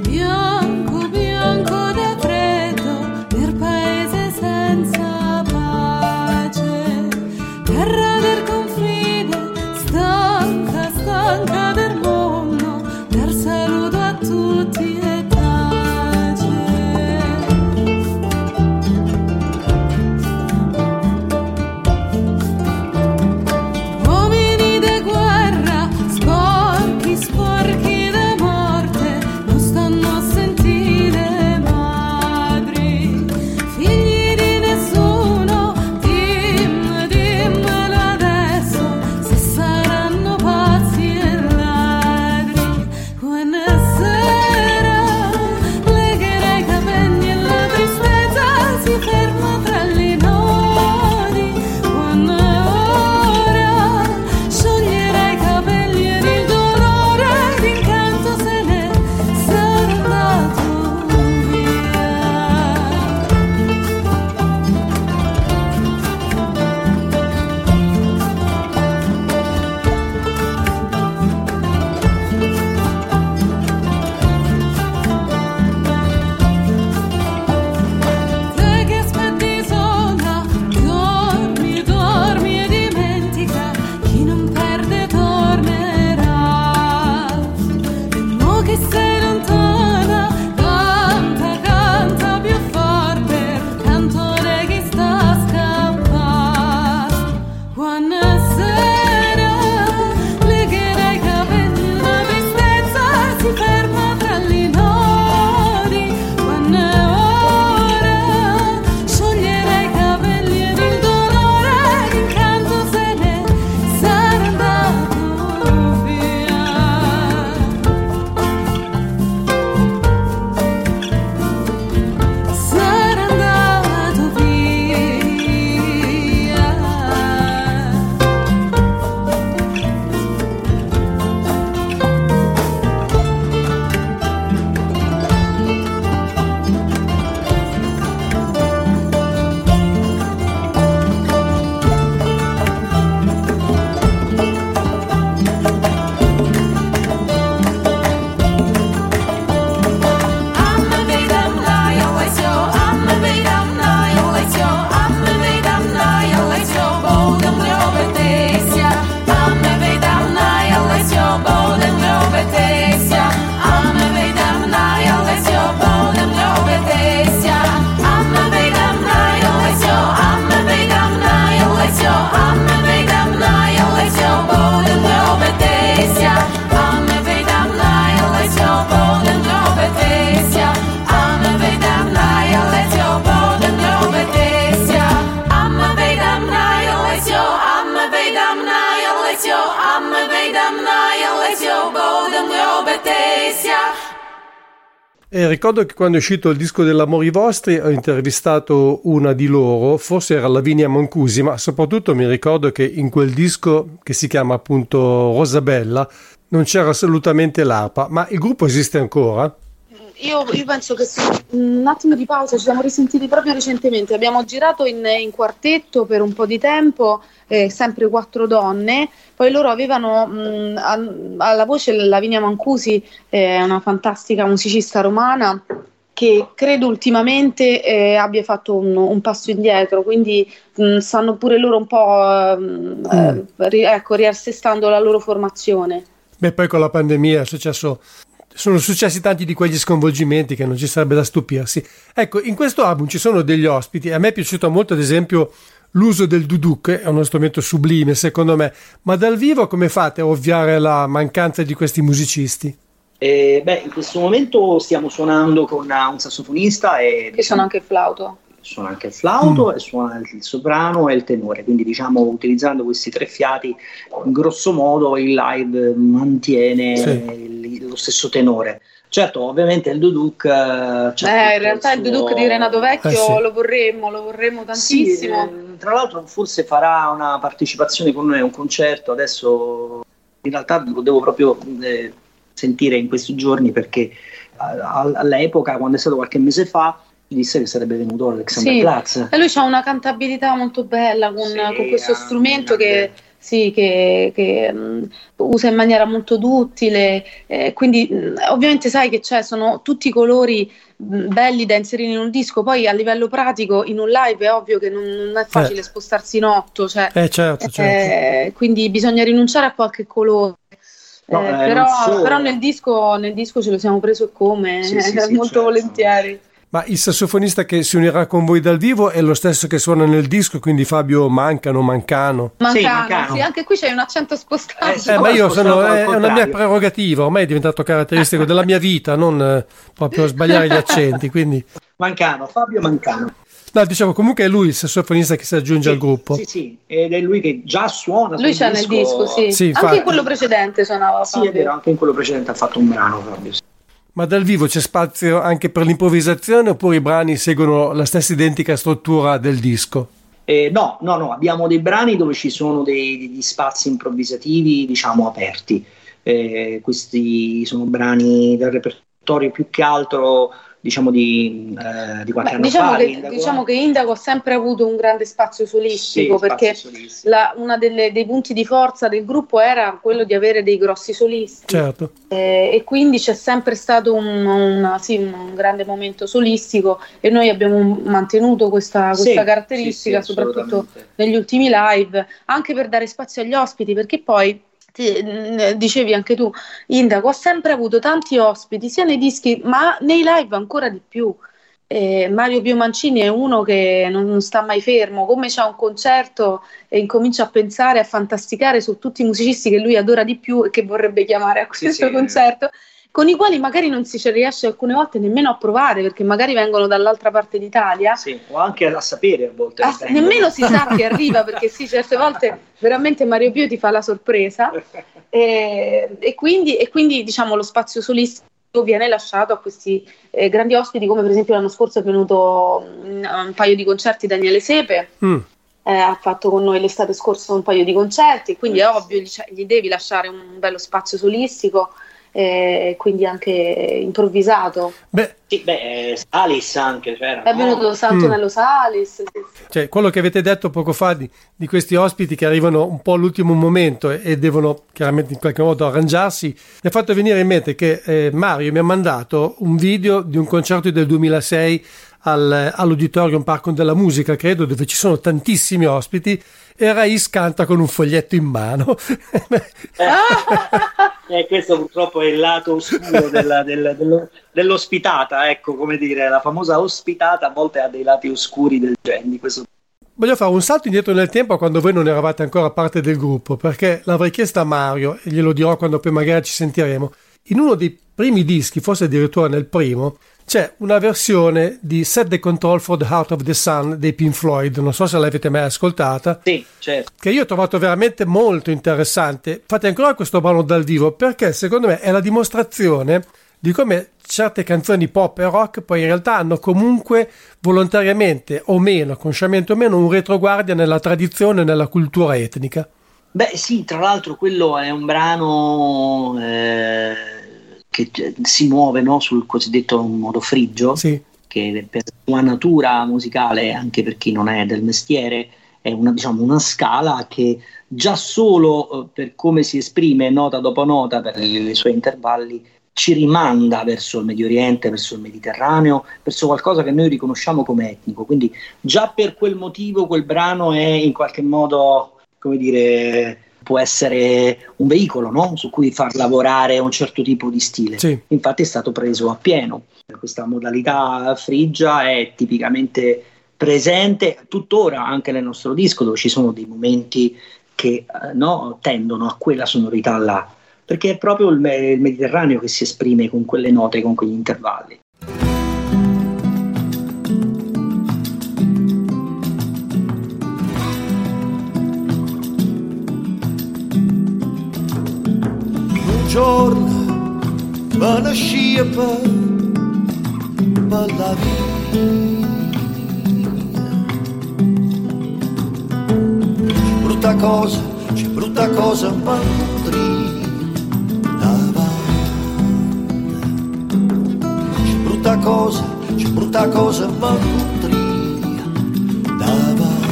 S1: E ricordo che quando è uscito il disco dell'Amori Vostri ho intervistato una di loro, forse era Lavinia Mancusi, ma soprattutto mi ricordo che in quel disco, che si chiama appunto Rosabella, non c'era assolutamente l'arpa. Ma il gruppo esiste ancora?
S3: Io, io penso che sì. Un attimo di pausa, ci siamo risentiti proprio recentemente, abbiamo girato in, in quartetto per un po' di tempo, eh, sempre quattro donne, poi loro avevano mh, a, alla voce Lavinia Mancusi, eh, una fantastica musicista romana che credo ultimamente eh, abbia fatto un, un passo indietro, quindi mh, stanno pure loro un po' mh, mm. eh, ri, ecco, riassestando la loro formazione.
S1: Beh, poi con la pandemia è successo... Sono successi tanti di quegli sconvolgimenti che non ci sarebbe da stupirsi. Ecco, in questo album ci sono degli ospiti. A me è piaciuto molto, ad esempio, l'uso del duduk, è uno strumento sublime secondo me. Ma dal vivo come fate a ovviare la mancanza di questi musicisti?
S2: Eh, beh, in questo momento stiamo suonando con un sassofonista e...
S3: Che suona anche il flauto.
S2: Suona anche il flauto
S1: mm.
S2: e suona il soprano e il tenore, quindi diciamo utilizzando questi tre fiati, in grosso modo il live mantiene sì. il, lo stesso tenore. Certo, ovviamente il duduk... Eh,
S3: eh, in realtà il, suo... il duduk di Renato Vecchio eh, sì. lo vorremmo, lo vorremmo tantissimo.
S2: Sì, eh, tra l'altro forse farà una partecipazione con noi a un concerto, adesso in realtà lo devo proprio eh, sentire in questi giorni perché a, all'epoca, quando è stato qualche mese fa, disse che sarebbe venuto Alexanderplatz.
S3: Sì. E lui ha una cantabilità molto bella con, sì, con questo strumento che, sì, che, che um, usa in maniera molto duttile, eh, quindi mh, ovviamente sai che c'è, sono tutti colori mh, belli da inserire in un disco, poi a livello pratico in un live è ovvio che non, non è facile eh. spostarsi in otto, cioè,
S1: eh, certo, certo.
S3: Eh, quindi bisogna rinunciare a qualche colore. No, eh, eh, però, so. però nel disco, nel disco ce lo siamo preso come sì, sì, sì, molto certo. volentieri.
S1: Ma il sassofonista che si unirà con voi dal vivo è lo stesso che suona nel disco, quindi Fabio Mancano, Mancano.
S3: Mancano, sì, Mancano. Sì, anche qui c'è un accento spostato.
S1: Eh, sì, eh, ma io sono, è una mia prerogativa, ormai è diventato caratteristico della mia vita, non eh, proprio sbagliare gli accenti, quindi...
S2: Mancano, Fabio Mancano.
S1: No, diciamo, comunque è lui il sassofonista che si aggiunge
S2: sì,
S1: al gruppo.
S2: Sì, sì, ed è lui che già suona.
S3: Lui c'è disco. Nel disco, sì. sì anche in quello precedente suonava
S2: Fabio. Sì, è vero, anche in quello precedente ha fatto un brano Fabio.
S1: Ma dal vivo c'è spazio anche per l'improvvisazione oppure i brani seguono la stessa identica struttura del disco?
S2: Eh, no, no, no, abbiamo dei brani dove ci sono dei, degli spazi improvvisativi, diciamo, aperti. Eh, questi sono brani del repertorio più che altro, diciamo, di, eh, di qualche
S3: Beh,
S2: anno
S3: diciamo
S2: fa.
S3: Che,
S2: Indago,
S3: diciamo che Indago ha sempre avuto un grande spazio solistico, sì, perché la, una delle, dei punti di forza del gruppo era quello di avere dei grossi solisti.
S1: Certo.
S3: Eh, e quindi c'è sempre stato un, una, sì, un grande momento solistico e noi abbiamo mantenuto questa, questa sì, caratteristica, sì, sì, soprattutto negli ultimi live, anche per dare spazio agli ospiti, perché poi dicevi anche tu, Indago ha sempre avuto tanti ospiti sia nei dischi ma nei live ancora di più. eh, Mario Pio Mancini è uno che non, non sta mai fermo, come c'è un concerto e incomincia a pensare, a fantasticare su tutti i musicisti che lui adora di più e che vorrebbe chiamare a questo sì, sì, concerto, con i quali magari non si ci riesce alcune volte nemmeno a provare perché magari vengono dall'altra parte d'Italia,
S2: sì, o anche a sapere a volte
S3: a, nemmeno si sa che arriva perché sì, certe volte veramente Mario Pio ti fa la sorpresa e, e, quindi, e quindi diciamo lo spazio solistico viene lasciato a questi eh, grandi ospiti, come per esempio l'anno scorso è venuto in, un paio di concerti Daniele Sepe. mm. Eh, ha fatto con noi l'estate scorsa un paio di concerti, quindi è ovvio gli, gli devi lasciare un bello spazio solistico, eh, quindi anche improvvisato.
S2: Beh, sì, beh Salis anche c'era,
S3: è venuto Santonello mm. Salis, sì, sì.
S1: Cioè, quello che avete detto poco fa di, di questi ospiti che arrivano un po' all'ultimo momento e, e devono chiaramente in qualche modo arrangiarsi, mi ha fatto venire in mente che eh, Mario mi ha mandato un video di un concerto del duemilasei al, all'Auditorium Parco della Musica, credo, dove ci sono tantissimi ospiti e Raiz canta con un foglietto in mano.
S2: eh, eh, questo purtroppo è il lato oscuro della, della, dello, dell'ospitata, ecco, come dire, la famosa ospitata a volte ha dei lati oscuri del genere. Questo...
S1: Voglio fare un salto indietro nel tempo quando voi non eravate ancora parte del gruppo, perché l'avrei chiesto a Mario e glielo dirò quando poi magari ci sentiremo. In uno dei primi dischi, forse addirittura nel primo, c'è una versione di Set the Control for the Heart of the Sun dei Pink Floyd, non so se l'avete mai ascoltata.
S2: Sì, certo.
S1: Che io ho trovato veramente molto interessante. Fate ancora questo brano dal vivo perché secondo me è la dimostrazione di come certe canzoni pop e rock poi in realtà hanno comunque volontariamente o meno, consciamente o meno, un retroguardia nella tradizione e nella cultura etnica.
S2: Beh sì, tra l'altro quello è un brano eh, che si muove, no, sul cosiddetto modo frigio,
S1: sì,
S2: che per sua natura musicale, anche per chi non è del mestiere, è una, diciamo, una scala che già solo eh, per come si esprime nota dopo nota, per i, i suoi intervalli, ci rimanda verso il Medio Oriente, verso il Mediterraneo, verso qualcosa che noi riconosciamo come etnico. Quindi già per quel motivo quel brano è in qualche modo, come dire, può essere un veicolo, no? Su cui far lavorare un certo tipo di stile.
S1: Sì.
S2: Infatti è stato preso a pieno. Questa modalità frigia è tipicamente presente tuttora anche nel nostro disco, dove ci sono dei momenti che eh, no, tendono a quella sonorità là, perché è proprio il, il Mediterraneo che si esprime con quelle note, con quegli intervalli.
S4: Un giorno me ne scia per la vita, brutta cosa, c'è brutta cosa mandri davanti, c'è brutta cosa, c'è brutta cosa mandri davanti,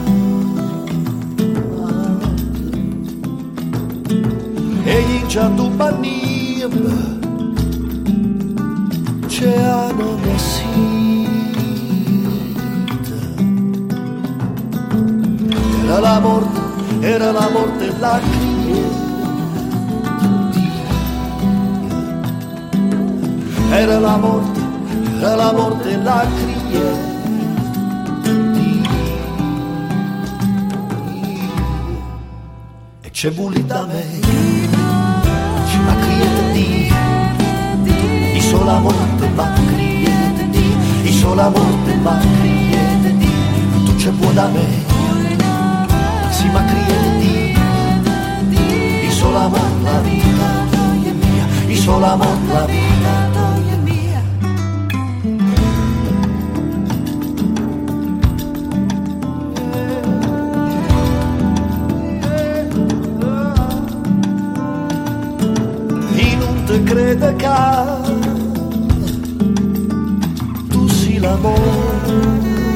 S4: e gli già tu banniva c'è hanno era la morte, era la morte la era la morte, era la morte la e c'è bulli da me, c'è ma crieta di i sola morte ma crieta di i sola morte ma crieta di tu c'è buona da me, si ma crieta di i sola amor la vita è mia, i sola amor la vita è mia. E non te crede che tu sia l'amore,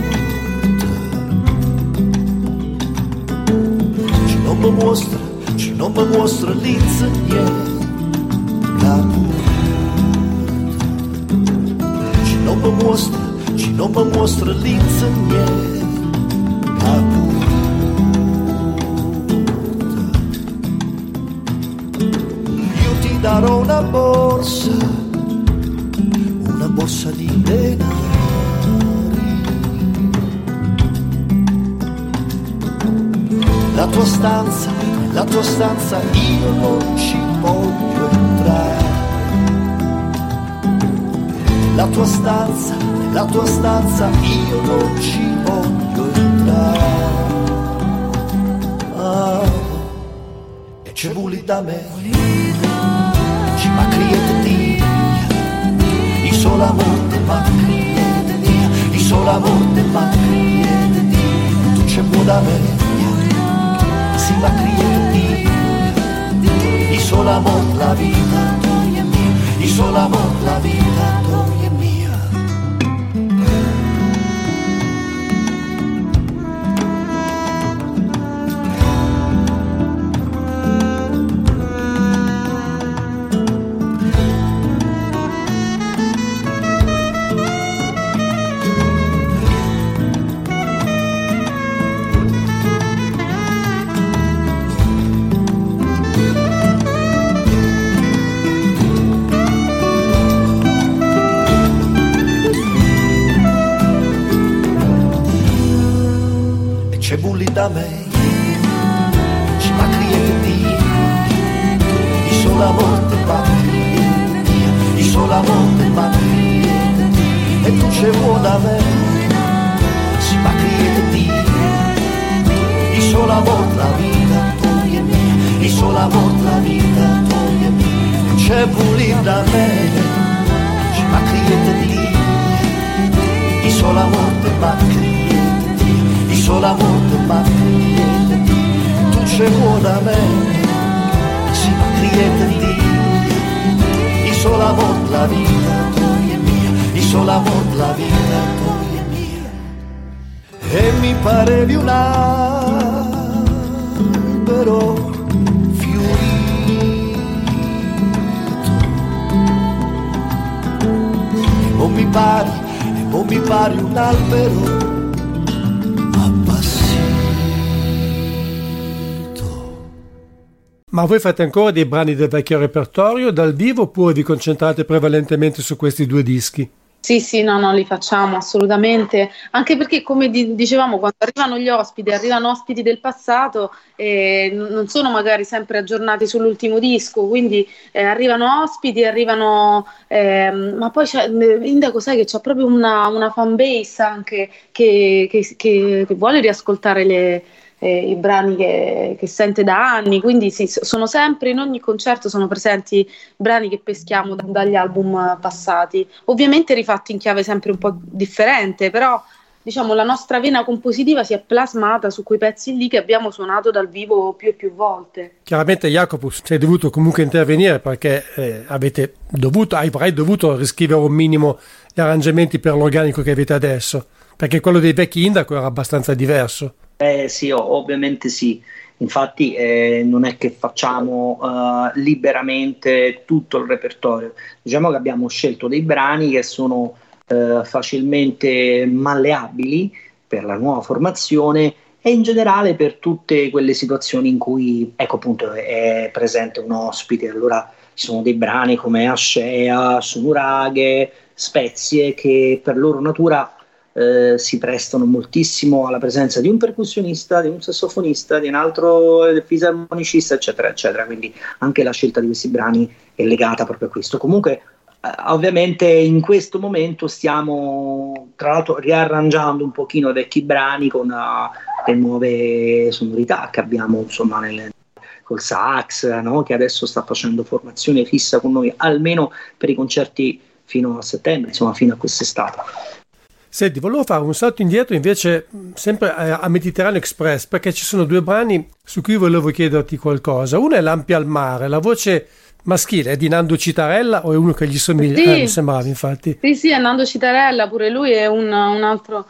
S4: non mi mostra, ci non mi mostra l'insegnante capo, ci non mi mostra, ci non mi mostra l'insegnante capo. Io ti darò una borsa, una borsa di denari, la tua stanza, la tua stanza io non ci voglio entrare, la tua stanza, la tua stanza io non ci voglio entrare, ah, e c'è bulli da me, ci ma criete di i sola morte ma criete di i sola morte ma criete di tu c'è buona da me, si va crieti i sola amor la vita tuya mia, i sola amor la vita tuya mia. C'è bulli da me, ci ma crieti i sola morte ma crieti i sola morte ma crieti e tu c'è buona da me, ci ma crieti i sola morte la vita tua e mia, i sola morte la vita tua e mia, c'è bulli da me. criete Dio, i sola morte ma criete Dio, i sola morte ma criete Dio, tu c'è vuoi da me, sì ma criete Dio, i sola morte la vita tua è mia, i sola morte la vita tua è mia, e mi parevi un albero o mi pari, o mi pari un albero appassito.
S1: Ma voi fate ancora dei brani del vecchio repertorio dal vivo oppure vi concentrate prevalentemente su questi due dischi?
S3: Sì, sì, no, no, li facciamo assolutamente, anche perché come di- dicevamo, quando arrivano gli ospiti, arrivano ospiti del passato e n- non sono magari sempre aggiornati sull'ultimo disco, quindi eh, arrivano ospiti, arrivano, ehm, ma poi c'è, Indaco sai che c'è proprio una, una fan base anche che, che- che- che vuole riascoltare le eh, i brani che, che sente da anni, quindi sì, s- sono sempre in ogni concerto sono presenti brani che peschiamo da- dagli album passati, ovviamente rifatti in chiave sempre un po' differente, però diciamo la nostra vena compositiva si è plasmata su quei pezzi lì che abbiamo suonato dal vivo più e più volte.
S1: Chiaramente Jacopo sei dovuto comunque intervenire perché eh, avete dovuto, avrai dovuto riscrivere un minimo gli arrangiamenti per l'organico che avete adesso, perché quello dei vecchi Indaco era abbastanza diverso.
S2: Eh sì, ov- ovviamente sì, infatti eh, non è che facciamo eh, liberamente tutto il repertorio, diciamo che abbiamo scelto dei brani che sono eh, facilmente malleabili per la nuova formazione e in generale per tutte quelle situazioni in cui ecco appunto è presente un ospite, allora ci sono dei brani come Ascea, Sunuraghe, Spezie che per loro natura Eh, si prestano moltissimo alla presenza di un percussionista, di un sassofonista, di un altro fisarmonicista, eccetera, eccetera. Quindi anche la scelta di questi brani è legata proprio a questo. Comunque, eh, ovviamente, in questo momento stiamo, tra l'altro, riarrangiando un pochino i vecchi brani con uh, le nuove sonorità che abbiamo, insomma, nel, col sax, no? Che adesso sta facendo formazione fissa con noi, almeno per i concerti fino a settembre, insomma, fino a quest'estate.
S1: Senti, volevo fare un salto indietro invece sempre a Mediterraneo Express perché ci sono due brani su cui volevo chiederti qualcosa. Uno è Lampi al mare, la voce maschile è di Nando Citarella o è uno che gli somiglia?
S3: Sì.
S1: Eh, mi sembrava infatti.
S3: Sì, sì, è Nando Citarella, pure lui è un, un altro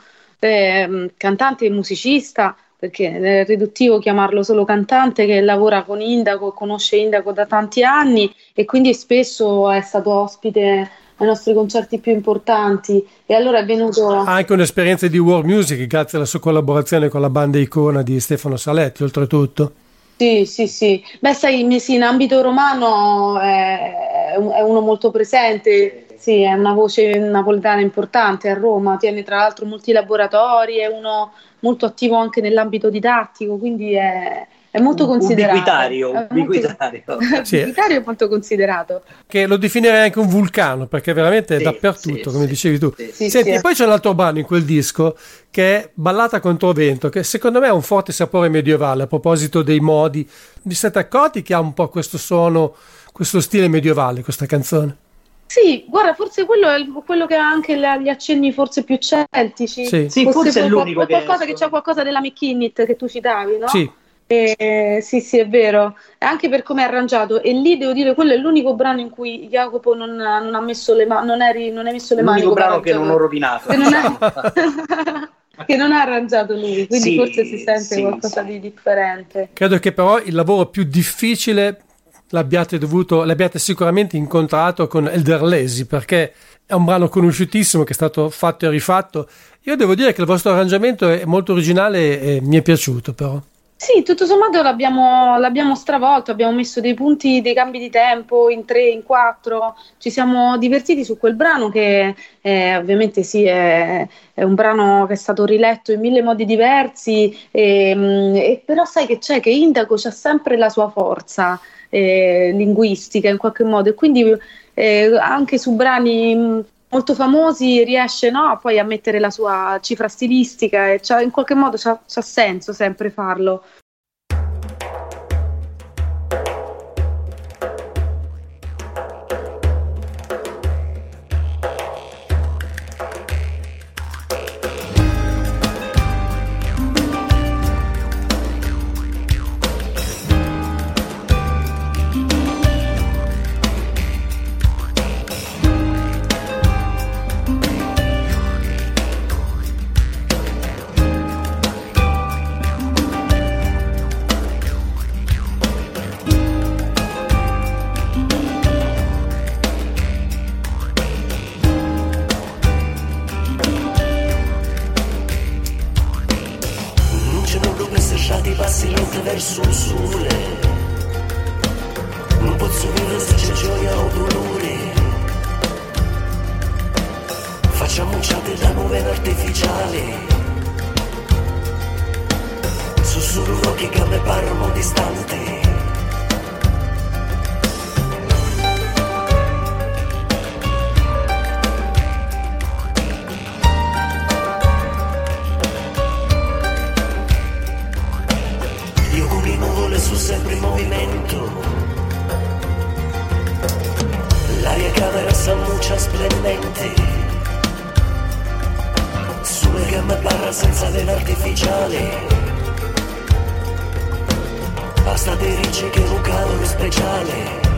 S3: eh, cantante e musicista, perché è riduttivo chiamarlo solo cantante, che lavora con Indaco, conosce Indaco da tanti anni e quindi spesso è stato ospite ai nostri concerti più importanti e allora è venuto...
S1: Ha anche un'esperienza di world music grazie alla sua collaborazione con la banda Icona di Stefano Saletti, oltretutto.
S3: Sì, sì, sì. Beh, sai, sì, in ambito romano è, è uno molto presente, sì, è una voce napoletana importante a Roma, tiene tra l'altro molti laboratori, è uno molto attivo anche nell'ambito didattico, quindi è, è molto considerato.
S2: Ubiquitario,
S3: È
S2: ubiquitario.
S3: molto,
S1: Sì.
S3: ubiquitario e molto considerato.
S1: Che lo definirei anche un vulcano perché veramente è
S2: Sì,
S1: dappertutto,
S2: sì,
S1: come
S2: sì,
S1: dicevi tu.
S2: sì,
S3: sì.
S1: Senti,
S3: sì.
S1: e poi c'è un altro brano in quel disco che è Ballata contro vento, che secondo me ha un forte sapore medievale a proposito dei modi. Vi siete accorti che ha un po' questo suono, questo stile medievale, questa canzone?
S3: Sì, guarda, forse quello è il- quello che ha anche la- gli accenni forse più celtici.
S1: Sì.
S2: Sì, forse è
S3: qual-
S2: l'unico
S3: qual-
S2: che-
S3: qualcosa che c'è qualcosa della McKinnit che tu citavi, no?
S1: Sì.
S3: Eh, sì, sì, è vero, anche per come è arrangiato. E lì devo dire, quello è l'unico brano in cui Jacopo non, non ha messo le mani, non, eri, non hai messo le mani.
S2: L'unico
S3: come
S2: brano che non ho
S3: arrangiatore.
S2: rovinato.
S3: Che non,
S2: diciamo.
S3: è... che non ha arrangiato lui, quindi
S2: Sì,
S3: forse si sente
S2: sì,
S3: qualcosa
S2: sì.
S3: di differente.
S1: Credo che però il lavoro più difficile l'abbiate dovuto, l'abbiate sicuramente incontrato con Elderlesi, perché è un brano conosciutissimo che è stato fatto e rifatto. Io devo dire che il vostro arrangiamento è molto originale e mi è piaciuto però.
S3: Sì, tutto sommato l'abbiamo, l'abbiamo stravolto, abbiamo messo dei punti, dei cambi di tempo in tre, in quattro, ci siamo divertiti su quel brano che eh, ovviamente sì, è, è un brano che è stato riletto in mille modi diversi, e, mh, e però sai che c'è, che Indaco c'ha sempre la sua forza eh, linguistica in qualche modo e quindi eh, anche su brani mh, molto famosi riesce, no, poi a mettere la sua cifra stilistica e c'ha, in qualche modo c'ha, c'ha senso sempre farlo.
S4: lasciati passi lenti verso il sole. Non posso vivere se c'è gioia o dolore. Facciamo ciate da nuvole artificiali. Sussurro che gambe parlano distanti. Io con le nuvole sono sempre in movimento. L'aria camera s'ammuccia splendente. Sulle gambe parla senza velo artificiale. Basta dirci che un calore speciale.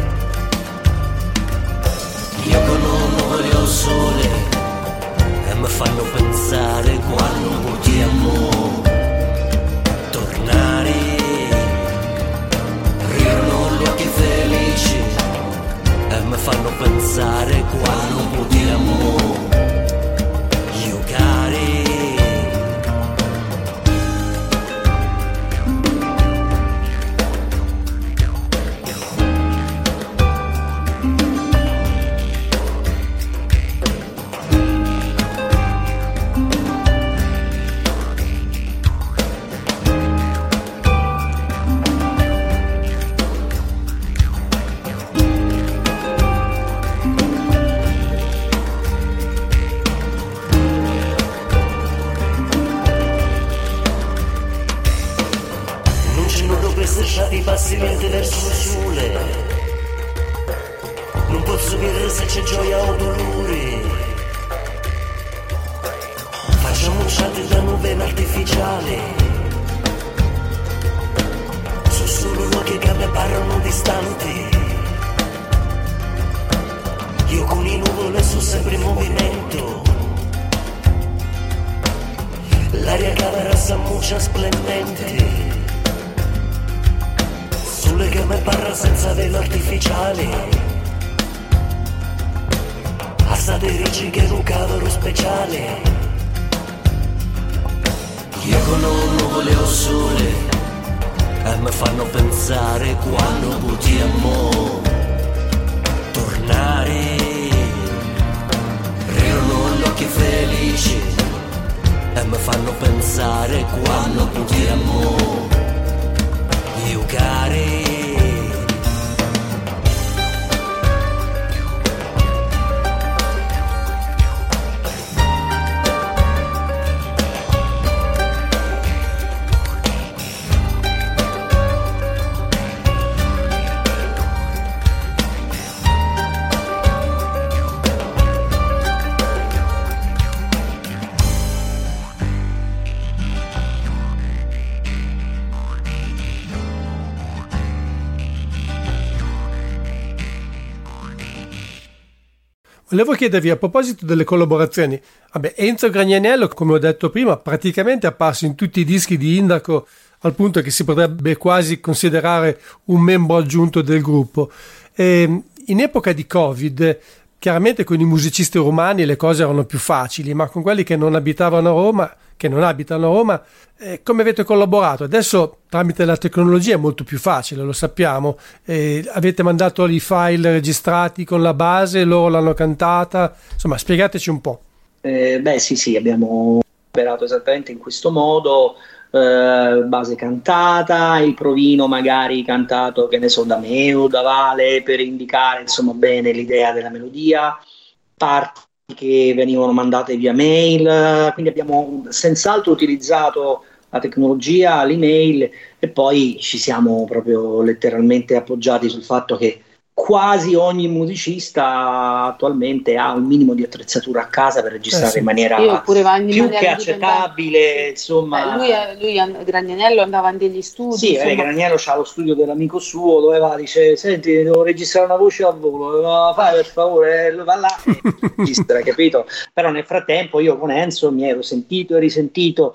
S4: Io con un nuvole al sole e mi fanno pensare quando potremmo tornare. Ridono gli occhi felici e mi fanno pensare quando potremmo giocare. I passi lenti verso il sole. Non posso vedere se c'è gioia o dolore. Facciamo ciate da nuvole artificiali. Sussurrano che gambe parlano distanti. Io con i nuvole sono sempre in movimento. L'aria camera s'ammuccia splendente. Sulle gambe parla senza velo artificiale. Assate dici che è un cavolo speciale. Io con un nuvole al sole e mi fanno pensare quando potremmo tornare. Ridono gli occhi felici e mi fanno pensare quando potremmo giocare.
S1: Volevo chiedervi a proposito delle collaborazioni. Vabbè, Enzo Gragnaniello, come ho detto prima, praticamente è apparso in tutti i dischi di Indaco, al punto che si potrebbe quasi considerare un membro aggiunto del gruppo. E in epoca di Covid, chiaramente con i musicisti romani le cose erano più facili, ma con quelli che non abitavano a Roma, che non abitano a Roma, eh, come avete collaborato? Adesso tramite la tecnologia è molto più facile, lo sappiamo. Eh, avete mandato i file registrati con la base, loro l'hanno cantata, insomma spiegateci un po'.
S2: Eh, beh sì sì, abbiamo operato esattamente in questo modo, eh, base cantata, il provino magari cantato, che ne so, da me o da Vale, per indicare insomma bene l'idea della melodia, parti che venivano mandate via mail, quindi abbiamo senz'altro utilizzato la tecnologia, l'email, e poi ci siamo proprio letteralmente appoggiati sul fatto che quasi ogni musicista attualmente ha un minimo di attrezzatura a casa per registrare eh sì. in maniera più in che accettabile, insomma.
S3: Beh, lui, è, lui Gragnaniello andava in degli studi.
S2: Sì, eh, Gragnaniello c'ha lo studio dell'amico suo dove va, dice senti devo registrare una voce a volo, no, fai per favore, va là e registra, capito? Però nel frattempo io con Enzo mi ero sentito e risentito,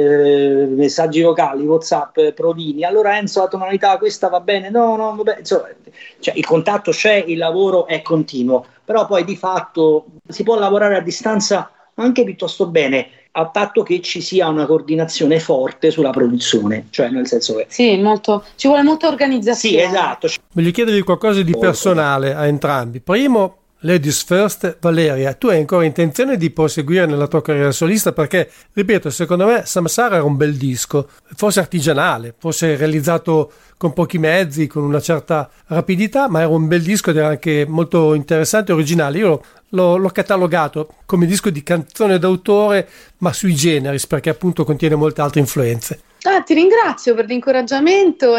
S2: eh, messaggi vocali, WhatsApp, provini, allora Enzo la tonalità questa va bene, no no vabbè, insomma, cioè il contatto c'è, il lavoro è continuo, però poi di fatto si può lavorare a distanza anche piuttosto bene, a patto che ci sia una coordinazione forte sulla produzione, cioè nel senso che
S3: sì, molto, ci vuole molta organizzazione.
S2: Sì, esatto.
S1: Voglio chiedervi qualcosa di personale a entrambi. Primo, ladies first, Valeria, tu hai ancora intenzione di proseguire nella tua carriera solista? Perché, ripeto, secondo me Samsara era un bel disco, forse artigianale, forse realizzato con pochi mezzi, con una certa rapidità, ma era un bel disco ed era anche molto interessante e originale. Io l'ho, l'ho catalogato come disco di canzone d'autore, ma sui generis, perché appunto contiene molte altre influenze.
S3: Ah, ti ringrazio per l'incoraggiamento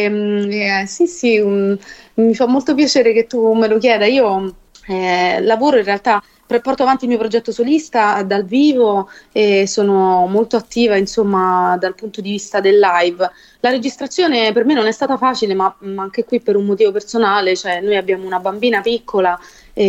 S3: e eh, sì sì, um, mi fa molto piacere che tu me lo chieda. Io eh, lavoro in realtà, porto avanti il mio progetto solista dal vivo e sono molto attiva, insomma, dal punto di vista del live. La registrazione per me non è stata facile, ma, ma anche qui per un motivo personale, cioè noi abbiamo una bambina piccola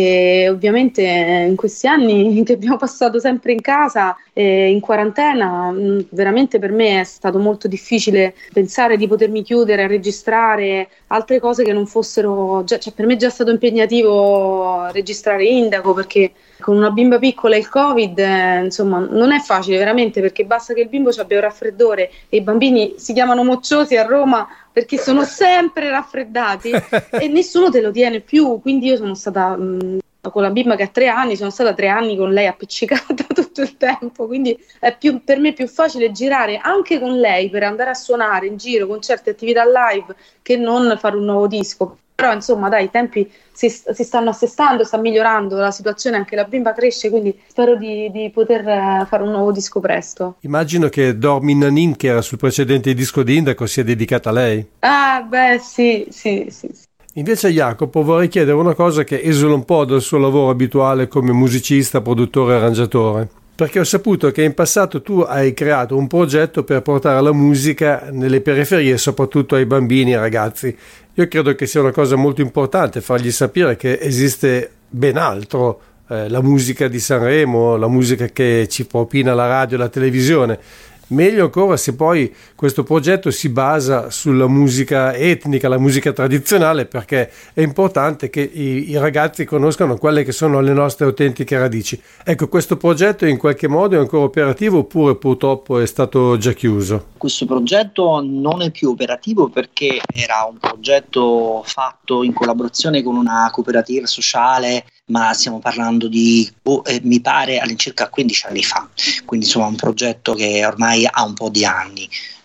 S3: e ovviamente in questi anni che abbiamo passato sempre in casa e in quarantena, veramente per me è stato molto difficile pensare di potermi chiudere a registrare altre cose che non fossero già, cioè per me è già stato impegnativo registrare Indaco, perché con una bimba piccola e il Covid eh, insomma non è facile veramente, perché basta che il bimbo abbia un raffreddore e i bambini si chiamano mocciosi a Roma perché sono sempre raffreddati e nessuno te lo tiene più, quindi io sono stata mh, con la bimba che ha tre anni, sono stata tre anni con lei appiccicata tutto il tempo, quindi è più, per me è più facile girare anche con lei per andare a suonare in giro con certe attività live che non fare un nuovo disco. Però insomma dai, i tempi si, si stanno assestando, sta migliorando la situazione, anche la bimba cresce, quindi spero di, di poter fare un nuovo disco presto.
S1: Immagino che Dormin Nanin, che era sul precedente disco di Indaco, sia dedicata a lei.
S3: Ah beh sì, sì, sì, sì.
S1: Invece a Jacopo vorrei chiedere una cosa che esula un po' dal suo lavoro abituale come musicista, produttore e arrangiatore. Perché ho saputo che in passato tu hai creato un progetto per portare la musica nelle periferie, soprattutto ai bambini e ai ragazzi. Io credo che sia una cosa molto importante fargli sapere che esiste ben altro, eh, la musica di Sanremo, la musica che ci propina la radio e la televisione. Meglio ancora se poi questo progetto si basa sulla musica etnica, la musica tradizionale, perché è importante che i, i ragazzi conoscano quelle che sono le nostre autentiche radici. Ecco, questo progetto in qualche modo è ancora operativo oppure purtroppo è stato già chiuso?
S2: Questo progetto non è più operativo perché era un progetto fatto in collaborazione con una cooperativa sociale, ma stiamo parlando di, oh, eh, mi pare, all'incirca quindici anni fa, quindi insomma un progetto che ormai ha un po' di anni.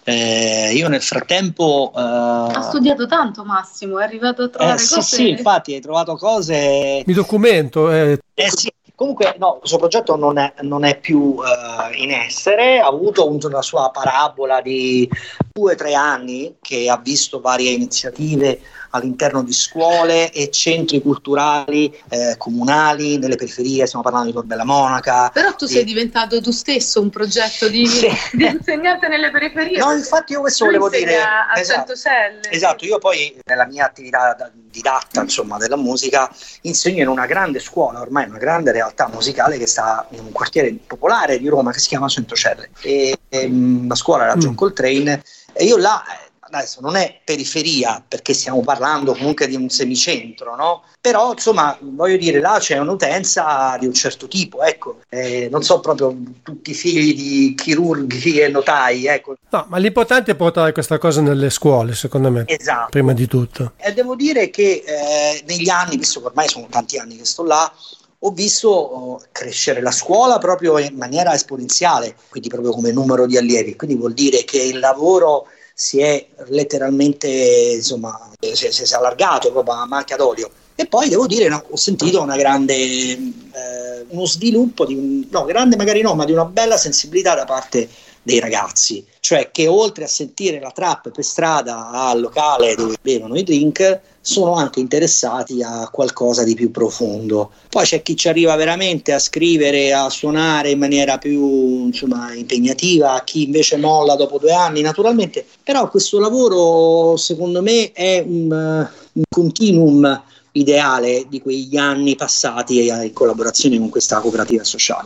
S2: Eh, io nel frattempo eh,
S3: ha studiato tanto Massimo, è arrivato a trovare
S2: eh, sì,
S3: cose.
S2: Sì, infatti hai trovato cose.
S1: Mi documento. Eh.
S2: Eh sì. Comunque no, questo progetto non è, non è più uh, in essere, ha avuto un, una sua parabola di due o tre anni che ha visto varie iniziative all'interno di scuole e centri culturali eh, comunali nelle periferie, stiamo parlando di Tor Bella Monaca.
S3: Però tu
S2: di...
S3: sei diventato tu stesso un progetto di,
S2: sì.
S3: di insegnante nelle periferie.
S2: No, infatti io questo volevo dire.
S3: A
S2: esatto,
S3: Centocelle.
S2: Esatto, io poi nella mia attività didatta insomma della musica insegno in una grande scuola, ormai una grande realtà musicale che sta in un quartiere popolare di Roma che si chiama Centocelle e, e la scuola era John mm. Coltrane e io là adesso non è periferia perché stiamo parlando comunque di un semicentro, no? Però insomma voglio dire là c'è un'utenza di un certo tipo, ecco, eh, non so proprio tutti figli di chirurghi e notai, ecco.
S1: No, ma l'importante è portare questa cosa nelle scuole, secondo me.
S2: Esatto.
S1: Prima di tutto.
S2: E devo dire che eh, negli anni, visto che ormai sono tanti anni che sto là, ho visto oh, crescere la scuola proprio in maniera esponenziale, quindi proprio come numero di allievi, quindi vuol dire che il lavoro si è letteralmente, insomma, si è, si è allargato proprio a macchia d'olio. E poi devo dire, no, ho sentito una grande, eh, uno sviluppo, di un, no, grande magari no, ma di una bella sensibilità da parte dei ragazzi, cioè che oltre a sentire la trap per strada al locale dove bevono i drink, sono anche interessati a qualcosa di più profondo. Poi c'è chi ci arriva veramente a scrivere, a suonare in maniera più insomma impegnativa, chi invece molla dopo due anni naturalmente, però questo lavoro secondo me è un, un continuum ideale di quegli anni passati in collaborazione con questa cooperativa sociale.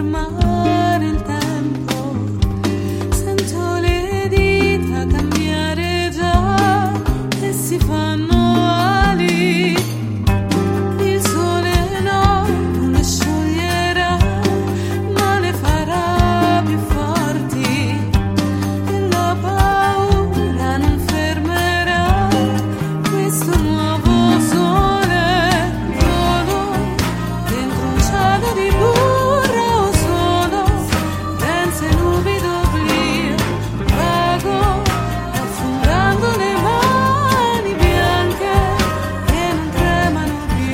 S6: fermare il tempo, sento le dita cambiare già e si fanno ali, il sole no, non le scioglierà, ma le farà più forti, e la paura non fermerà questo nuovo sole, solo dentro un cielo di burro, solo dense nubi d'oblio, vago, affondando le mani bianche che non tremano più.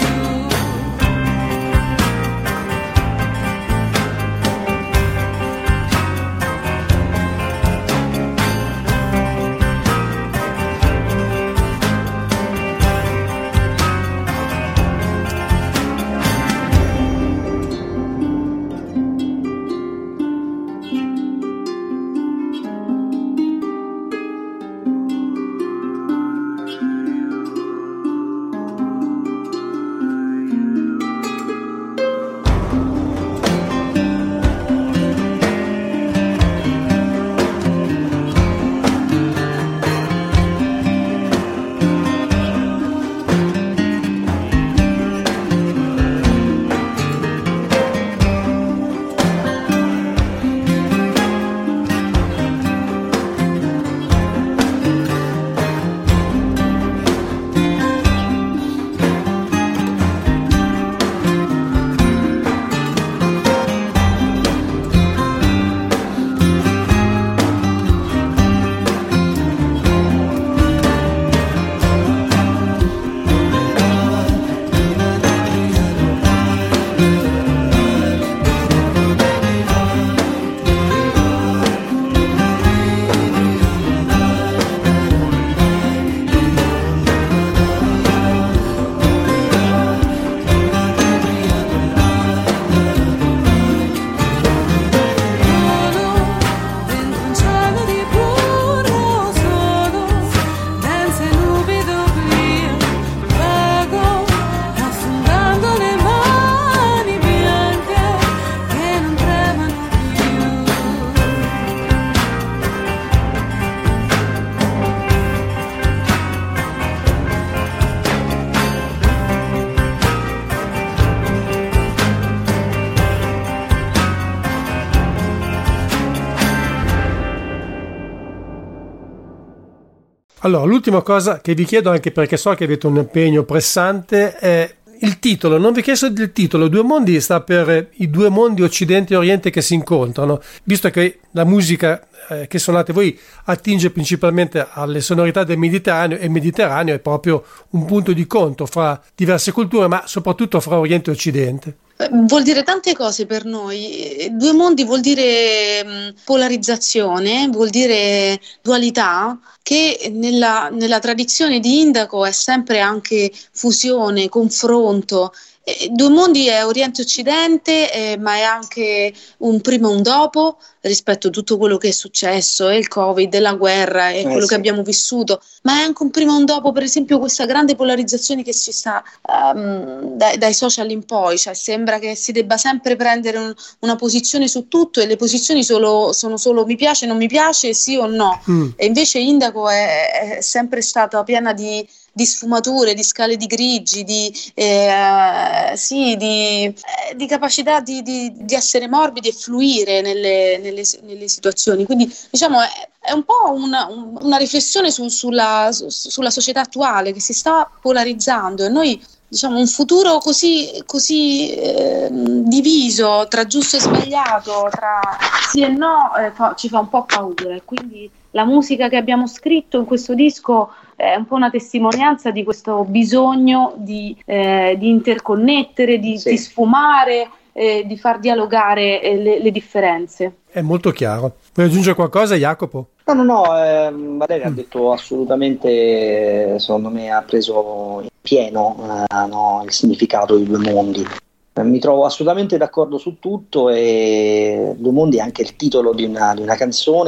S1: Allora, l'ultima cosa che vi chiedo, anche perché so che avete un impegno pressante, è il titolo. Non vi ho chiesto del titolo. Due mondi sta per i due mondi, Occidente e Oriente, che si incontrano. Visto che la musica eh, che suonate voi attinge principalmente alle sonorità del Mediterraneo, e il Mediterraneo è proprio un punto di conto fra diverse culture, ma soprattutto fra Oriente e Occidente.
S3: Vuol dire tante cose per noi. Due mondi vuol dire mh, polarizzazione, vuol dire dualità, che nella, nella tradizione di Indaco è sempre anche fusione, confronto. Eh, due mondi è Oriente e Occidente, eh, ma è anche un prima e un dopo rispetto a tutto quello che è successo, e il Covid, e la guerra, e eh, quello sì. che abbiamo vissuto, ma è anche un prima e un dopo, per esempio, questa grande polarizzazione che ci sta um, dai, dai social in poi, cioè sembra che si debba sempre prendere un, una posizione su tutto, e le posizioni solo, sono solo mi piace, non mi piace, sì o no, mm. e invece Indaco è, è sempre stata piena di di sfumature, di scale di grigi, di, eh, sì, di, eh, di capacità di, di, di essere morbidi e fluire nelle, nelle, nelle situazioni. Quindi diciamo è, è un po' una, una riflessione su, sulla, su, sulla società attuale che si sta polarizzando, e noi diciamo un futuro così, così eh, diviso tra giusto e sbagliato, tra sì e no, eh, fa, ci fa un po' paura, e quindi la musica che abbiamo scritto in questo disco è un po' una testimonianza di questo bisogno di, eh, di interconnettere, di, sì. di sfumare, eh, di far dialogare eh, le, le differenze.
S1: È molto chiaro. Vuoi aggiungere qualcosa, Jacopo?
S2: No, no, no, eh, Valeria mm. ha detto assolutamente, secondo me ha preso in pieno eh, no, il significato di Due Mondi. Eh, mi trovo assolutamente d'accordo su tutto, e Due Mondi è anche il titolo di una, di una canzone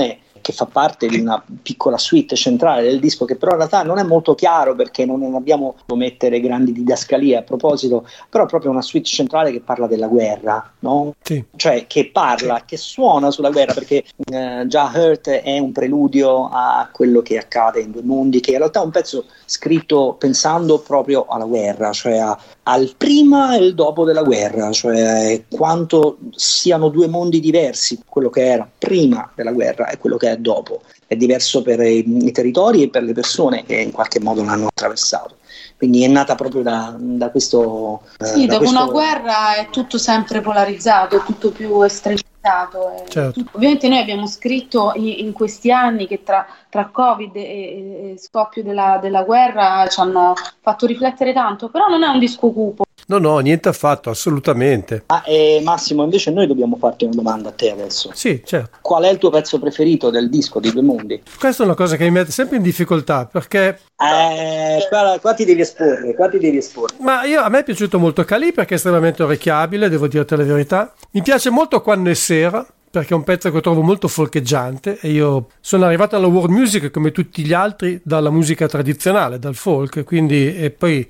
S2: che fa parte di una piccola suite centrale del disco, che però in realtà non è molto chiaro perché non abbiamo mettere grandi didascalie a proposito, però è proprio una suite centrale che parla della guerra, no?
S1: Sì.
S2: Cioè che parla, che suona sulla guerra, perché eh, già Hurt è un preludio a quello che accade in Due Mondi, che in realtà è un pezzo scritto pensando proprio alla guerra, cioè a, al prima e il dopo della guerra, cioè quanto siano due mondi diversi, quello che era prima della guerra e quello che è dopo. È diverso per i, i territori e per le persone che in qualche modo l'hanno attraversato. Quindi è nata proprio da, da questo...
S3: Sì,
S2: eh, da
S3: dopo
S2: questo...
S3: una guerra è tutto sempre polarizzato, è tutto più estremizzato. È
S1: Certo.
S3: tutto... Ovviamente noi abbiamo scritto in, in questi anni che tra, tra Covid e, e scoppio della, della guerra ci hanno fatto riflettere tanto, però non è un disco cupo.
S1: No, no, niente affatto, assolutamente.
S2: Ah, e Massimo, invece noi dobbiamo farti una domanda a te adesso.
S1: Sì, certo.
S2: Qual è il tuo pezzo preferito del disco di Due Mondi?
S1: Questa è una cosa che mi mette sempre in difficoltà, perché...
S2: Eh, qua, qua ti devi esporre, qua ti devi esporre.
S1: Ma io, a me è piaciuto molto Calì perché è estremamente orecchiabile, devo dirti la verità. Mi piace molto Quando è sera, perché è un pezzo che trovo molto folcheggiante e io sono arrivato alla world music come tutti gli altri dalla musica tradizionale, dal folk, quindi e poi...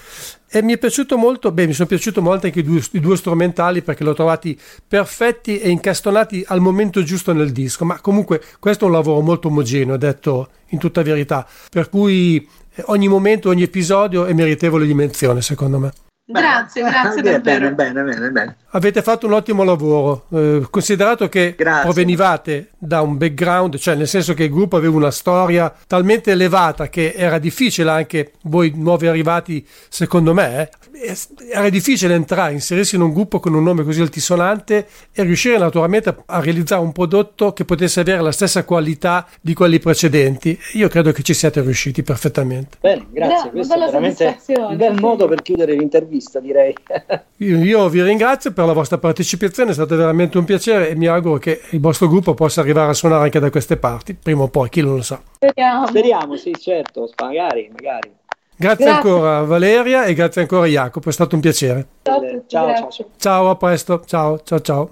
S1: E mi è piaciuto molto, beh, mi sono piaciuti molto anche i due, i due strumentali perché li ho trovati perfetti e incastonati al momento giusto nel disco, ma comunque questo è un lavoro molto omogeneo, detto in tutta verità, per cui ogni momento, ogni episodio è meritevole di menzione, secondo me.
S3: Grazie, grazie
S2: bene,
S3: davvero.
S2: bene, bene, bene, bene.
S1: Avete fatto un ottimo lavoro, eh, considerato che
S2: Grazie.
S1: provenivate da un background, cioè nel senso che il gruppo aveva una storia talmente elevata che era difficile anche voi nuovi arrivati, secondo me, eh, era difficile entrare, inserirsi in un gruppo con un nome così altisonante e riuscire naturalmente a, a realizzare un prodotto che potesse avere la stessa qualità di quelli precedenti. Io credo che ci siate riusciti perfettamente.
S2: Bene, grazie.
S3: Beh,
S2: Questo è
S3: bella
S2: veramente
S3: soddisfazione,
S2: un bel
S3: sì.
S2: modo per chiudere l'intervista, direi.
S1: Io, io vi ringrazio per la vostra partecipazione, è stato veramente un piacere e mi auguro che il vostro gruppo possa arrivare a suonare anche da queste parti, prima o poi, chi lo sa.
S3: Speriamo.
S2: Speriamo, sì, certo, magari, magari.
S1: Grazie,
S3: Grazie.
S1: ancora Valeria e grazie ancora Jacopo, è stato un piacere.
S3: Ciao a tutti,
S2: Ciao, ciao,
S3: grazie.
S2: ciao.
S1: Ciao, a presto, ciao, ciao, ciao.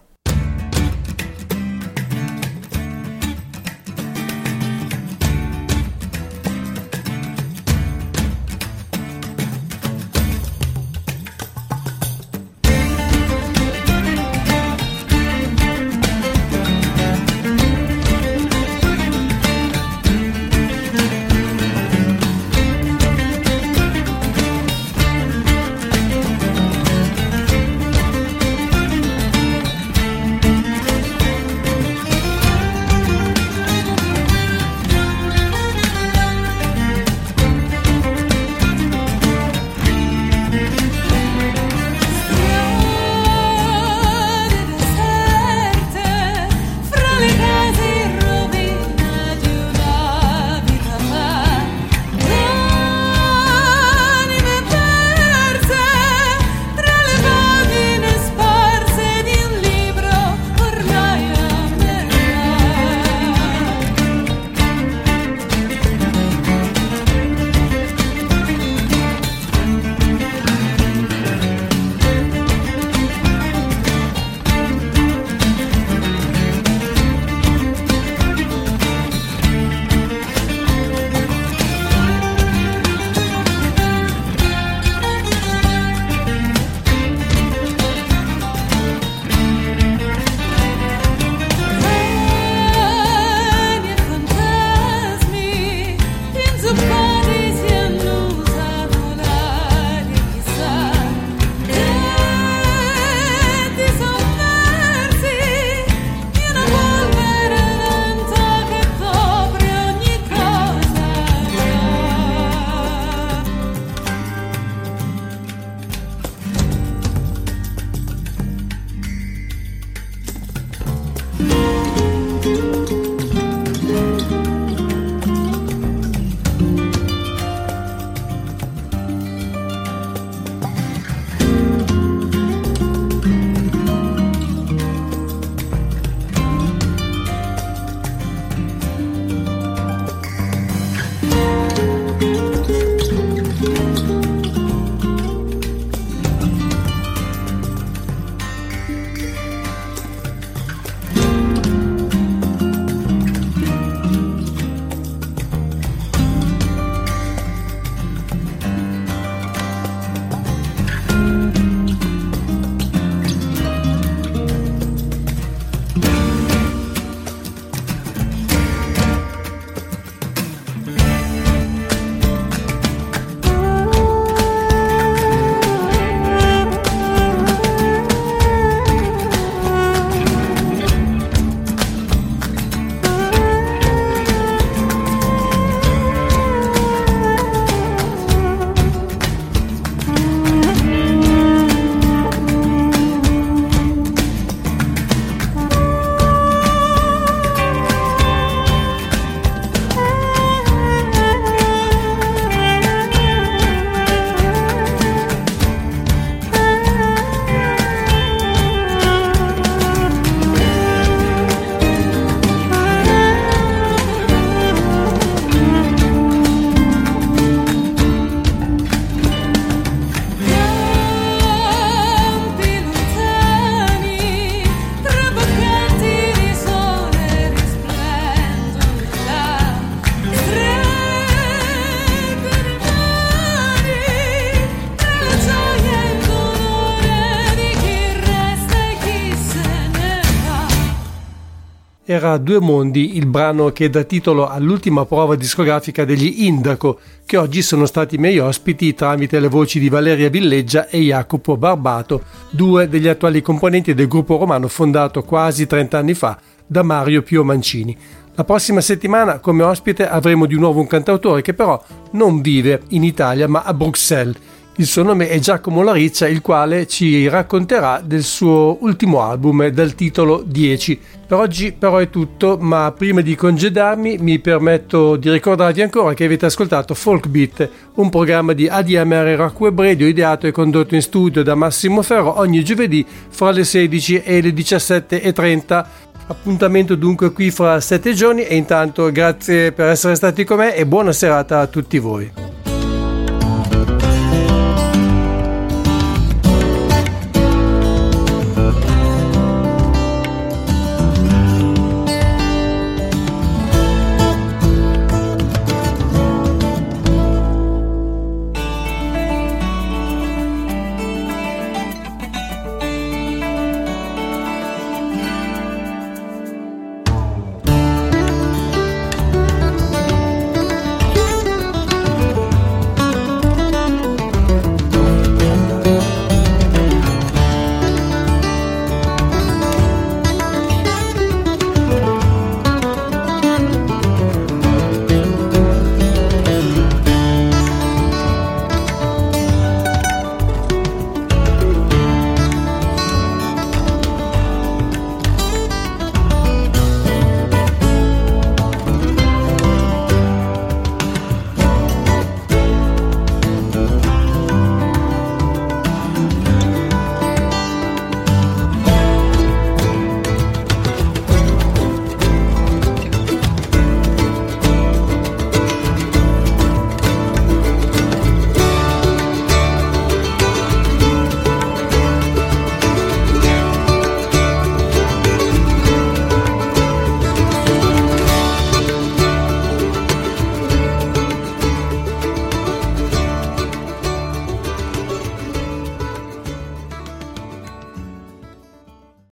S1: era Due Mondi, il brano che dà titolo all'ultima prova discografica degli Indaco, che oggi sono stati miei ospiti tramite le voci di Valeria Villeggia e Jacopo Barbato, due degli attuali componenti del gruppo romano fondato quasi trenta anni fa da Mario Pio Mancini. La prossima settimana come ospite avremo di nuovo un cantautore che però non vive in Italia ma a Bruxelles. Il suo nome è Giacomo Lariccia, il quale ci racconterà del suo ultimo album dal titolo dieci. Per oggi però è tutto, ma prima di congedarmi mi permetto di ricordarvi ancora che avete ascoltato Folk Beat, un programma di A D M R Rock Web Radio ideato e condotto in studio da Massimo Ferro ogni giovedì fra le sedici e le diciassette e trenta. Appuntamento dunque qui fra sette giorni e intanto grazie per essere stati con me e buona serata a tutti voi.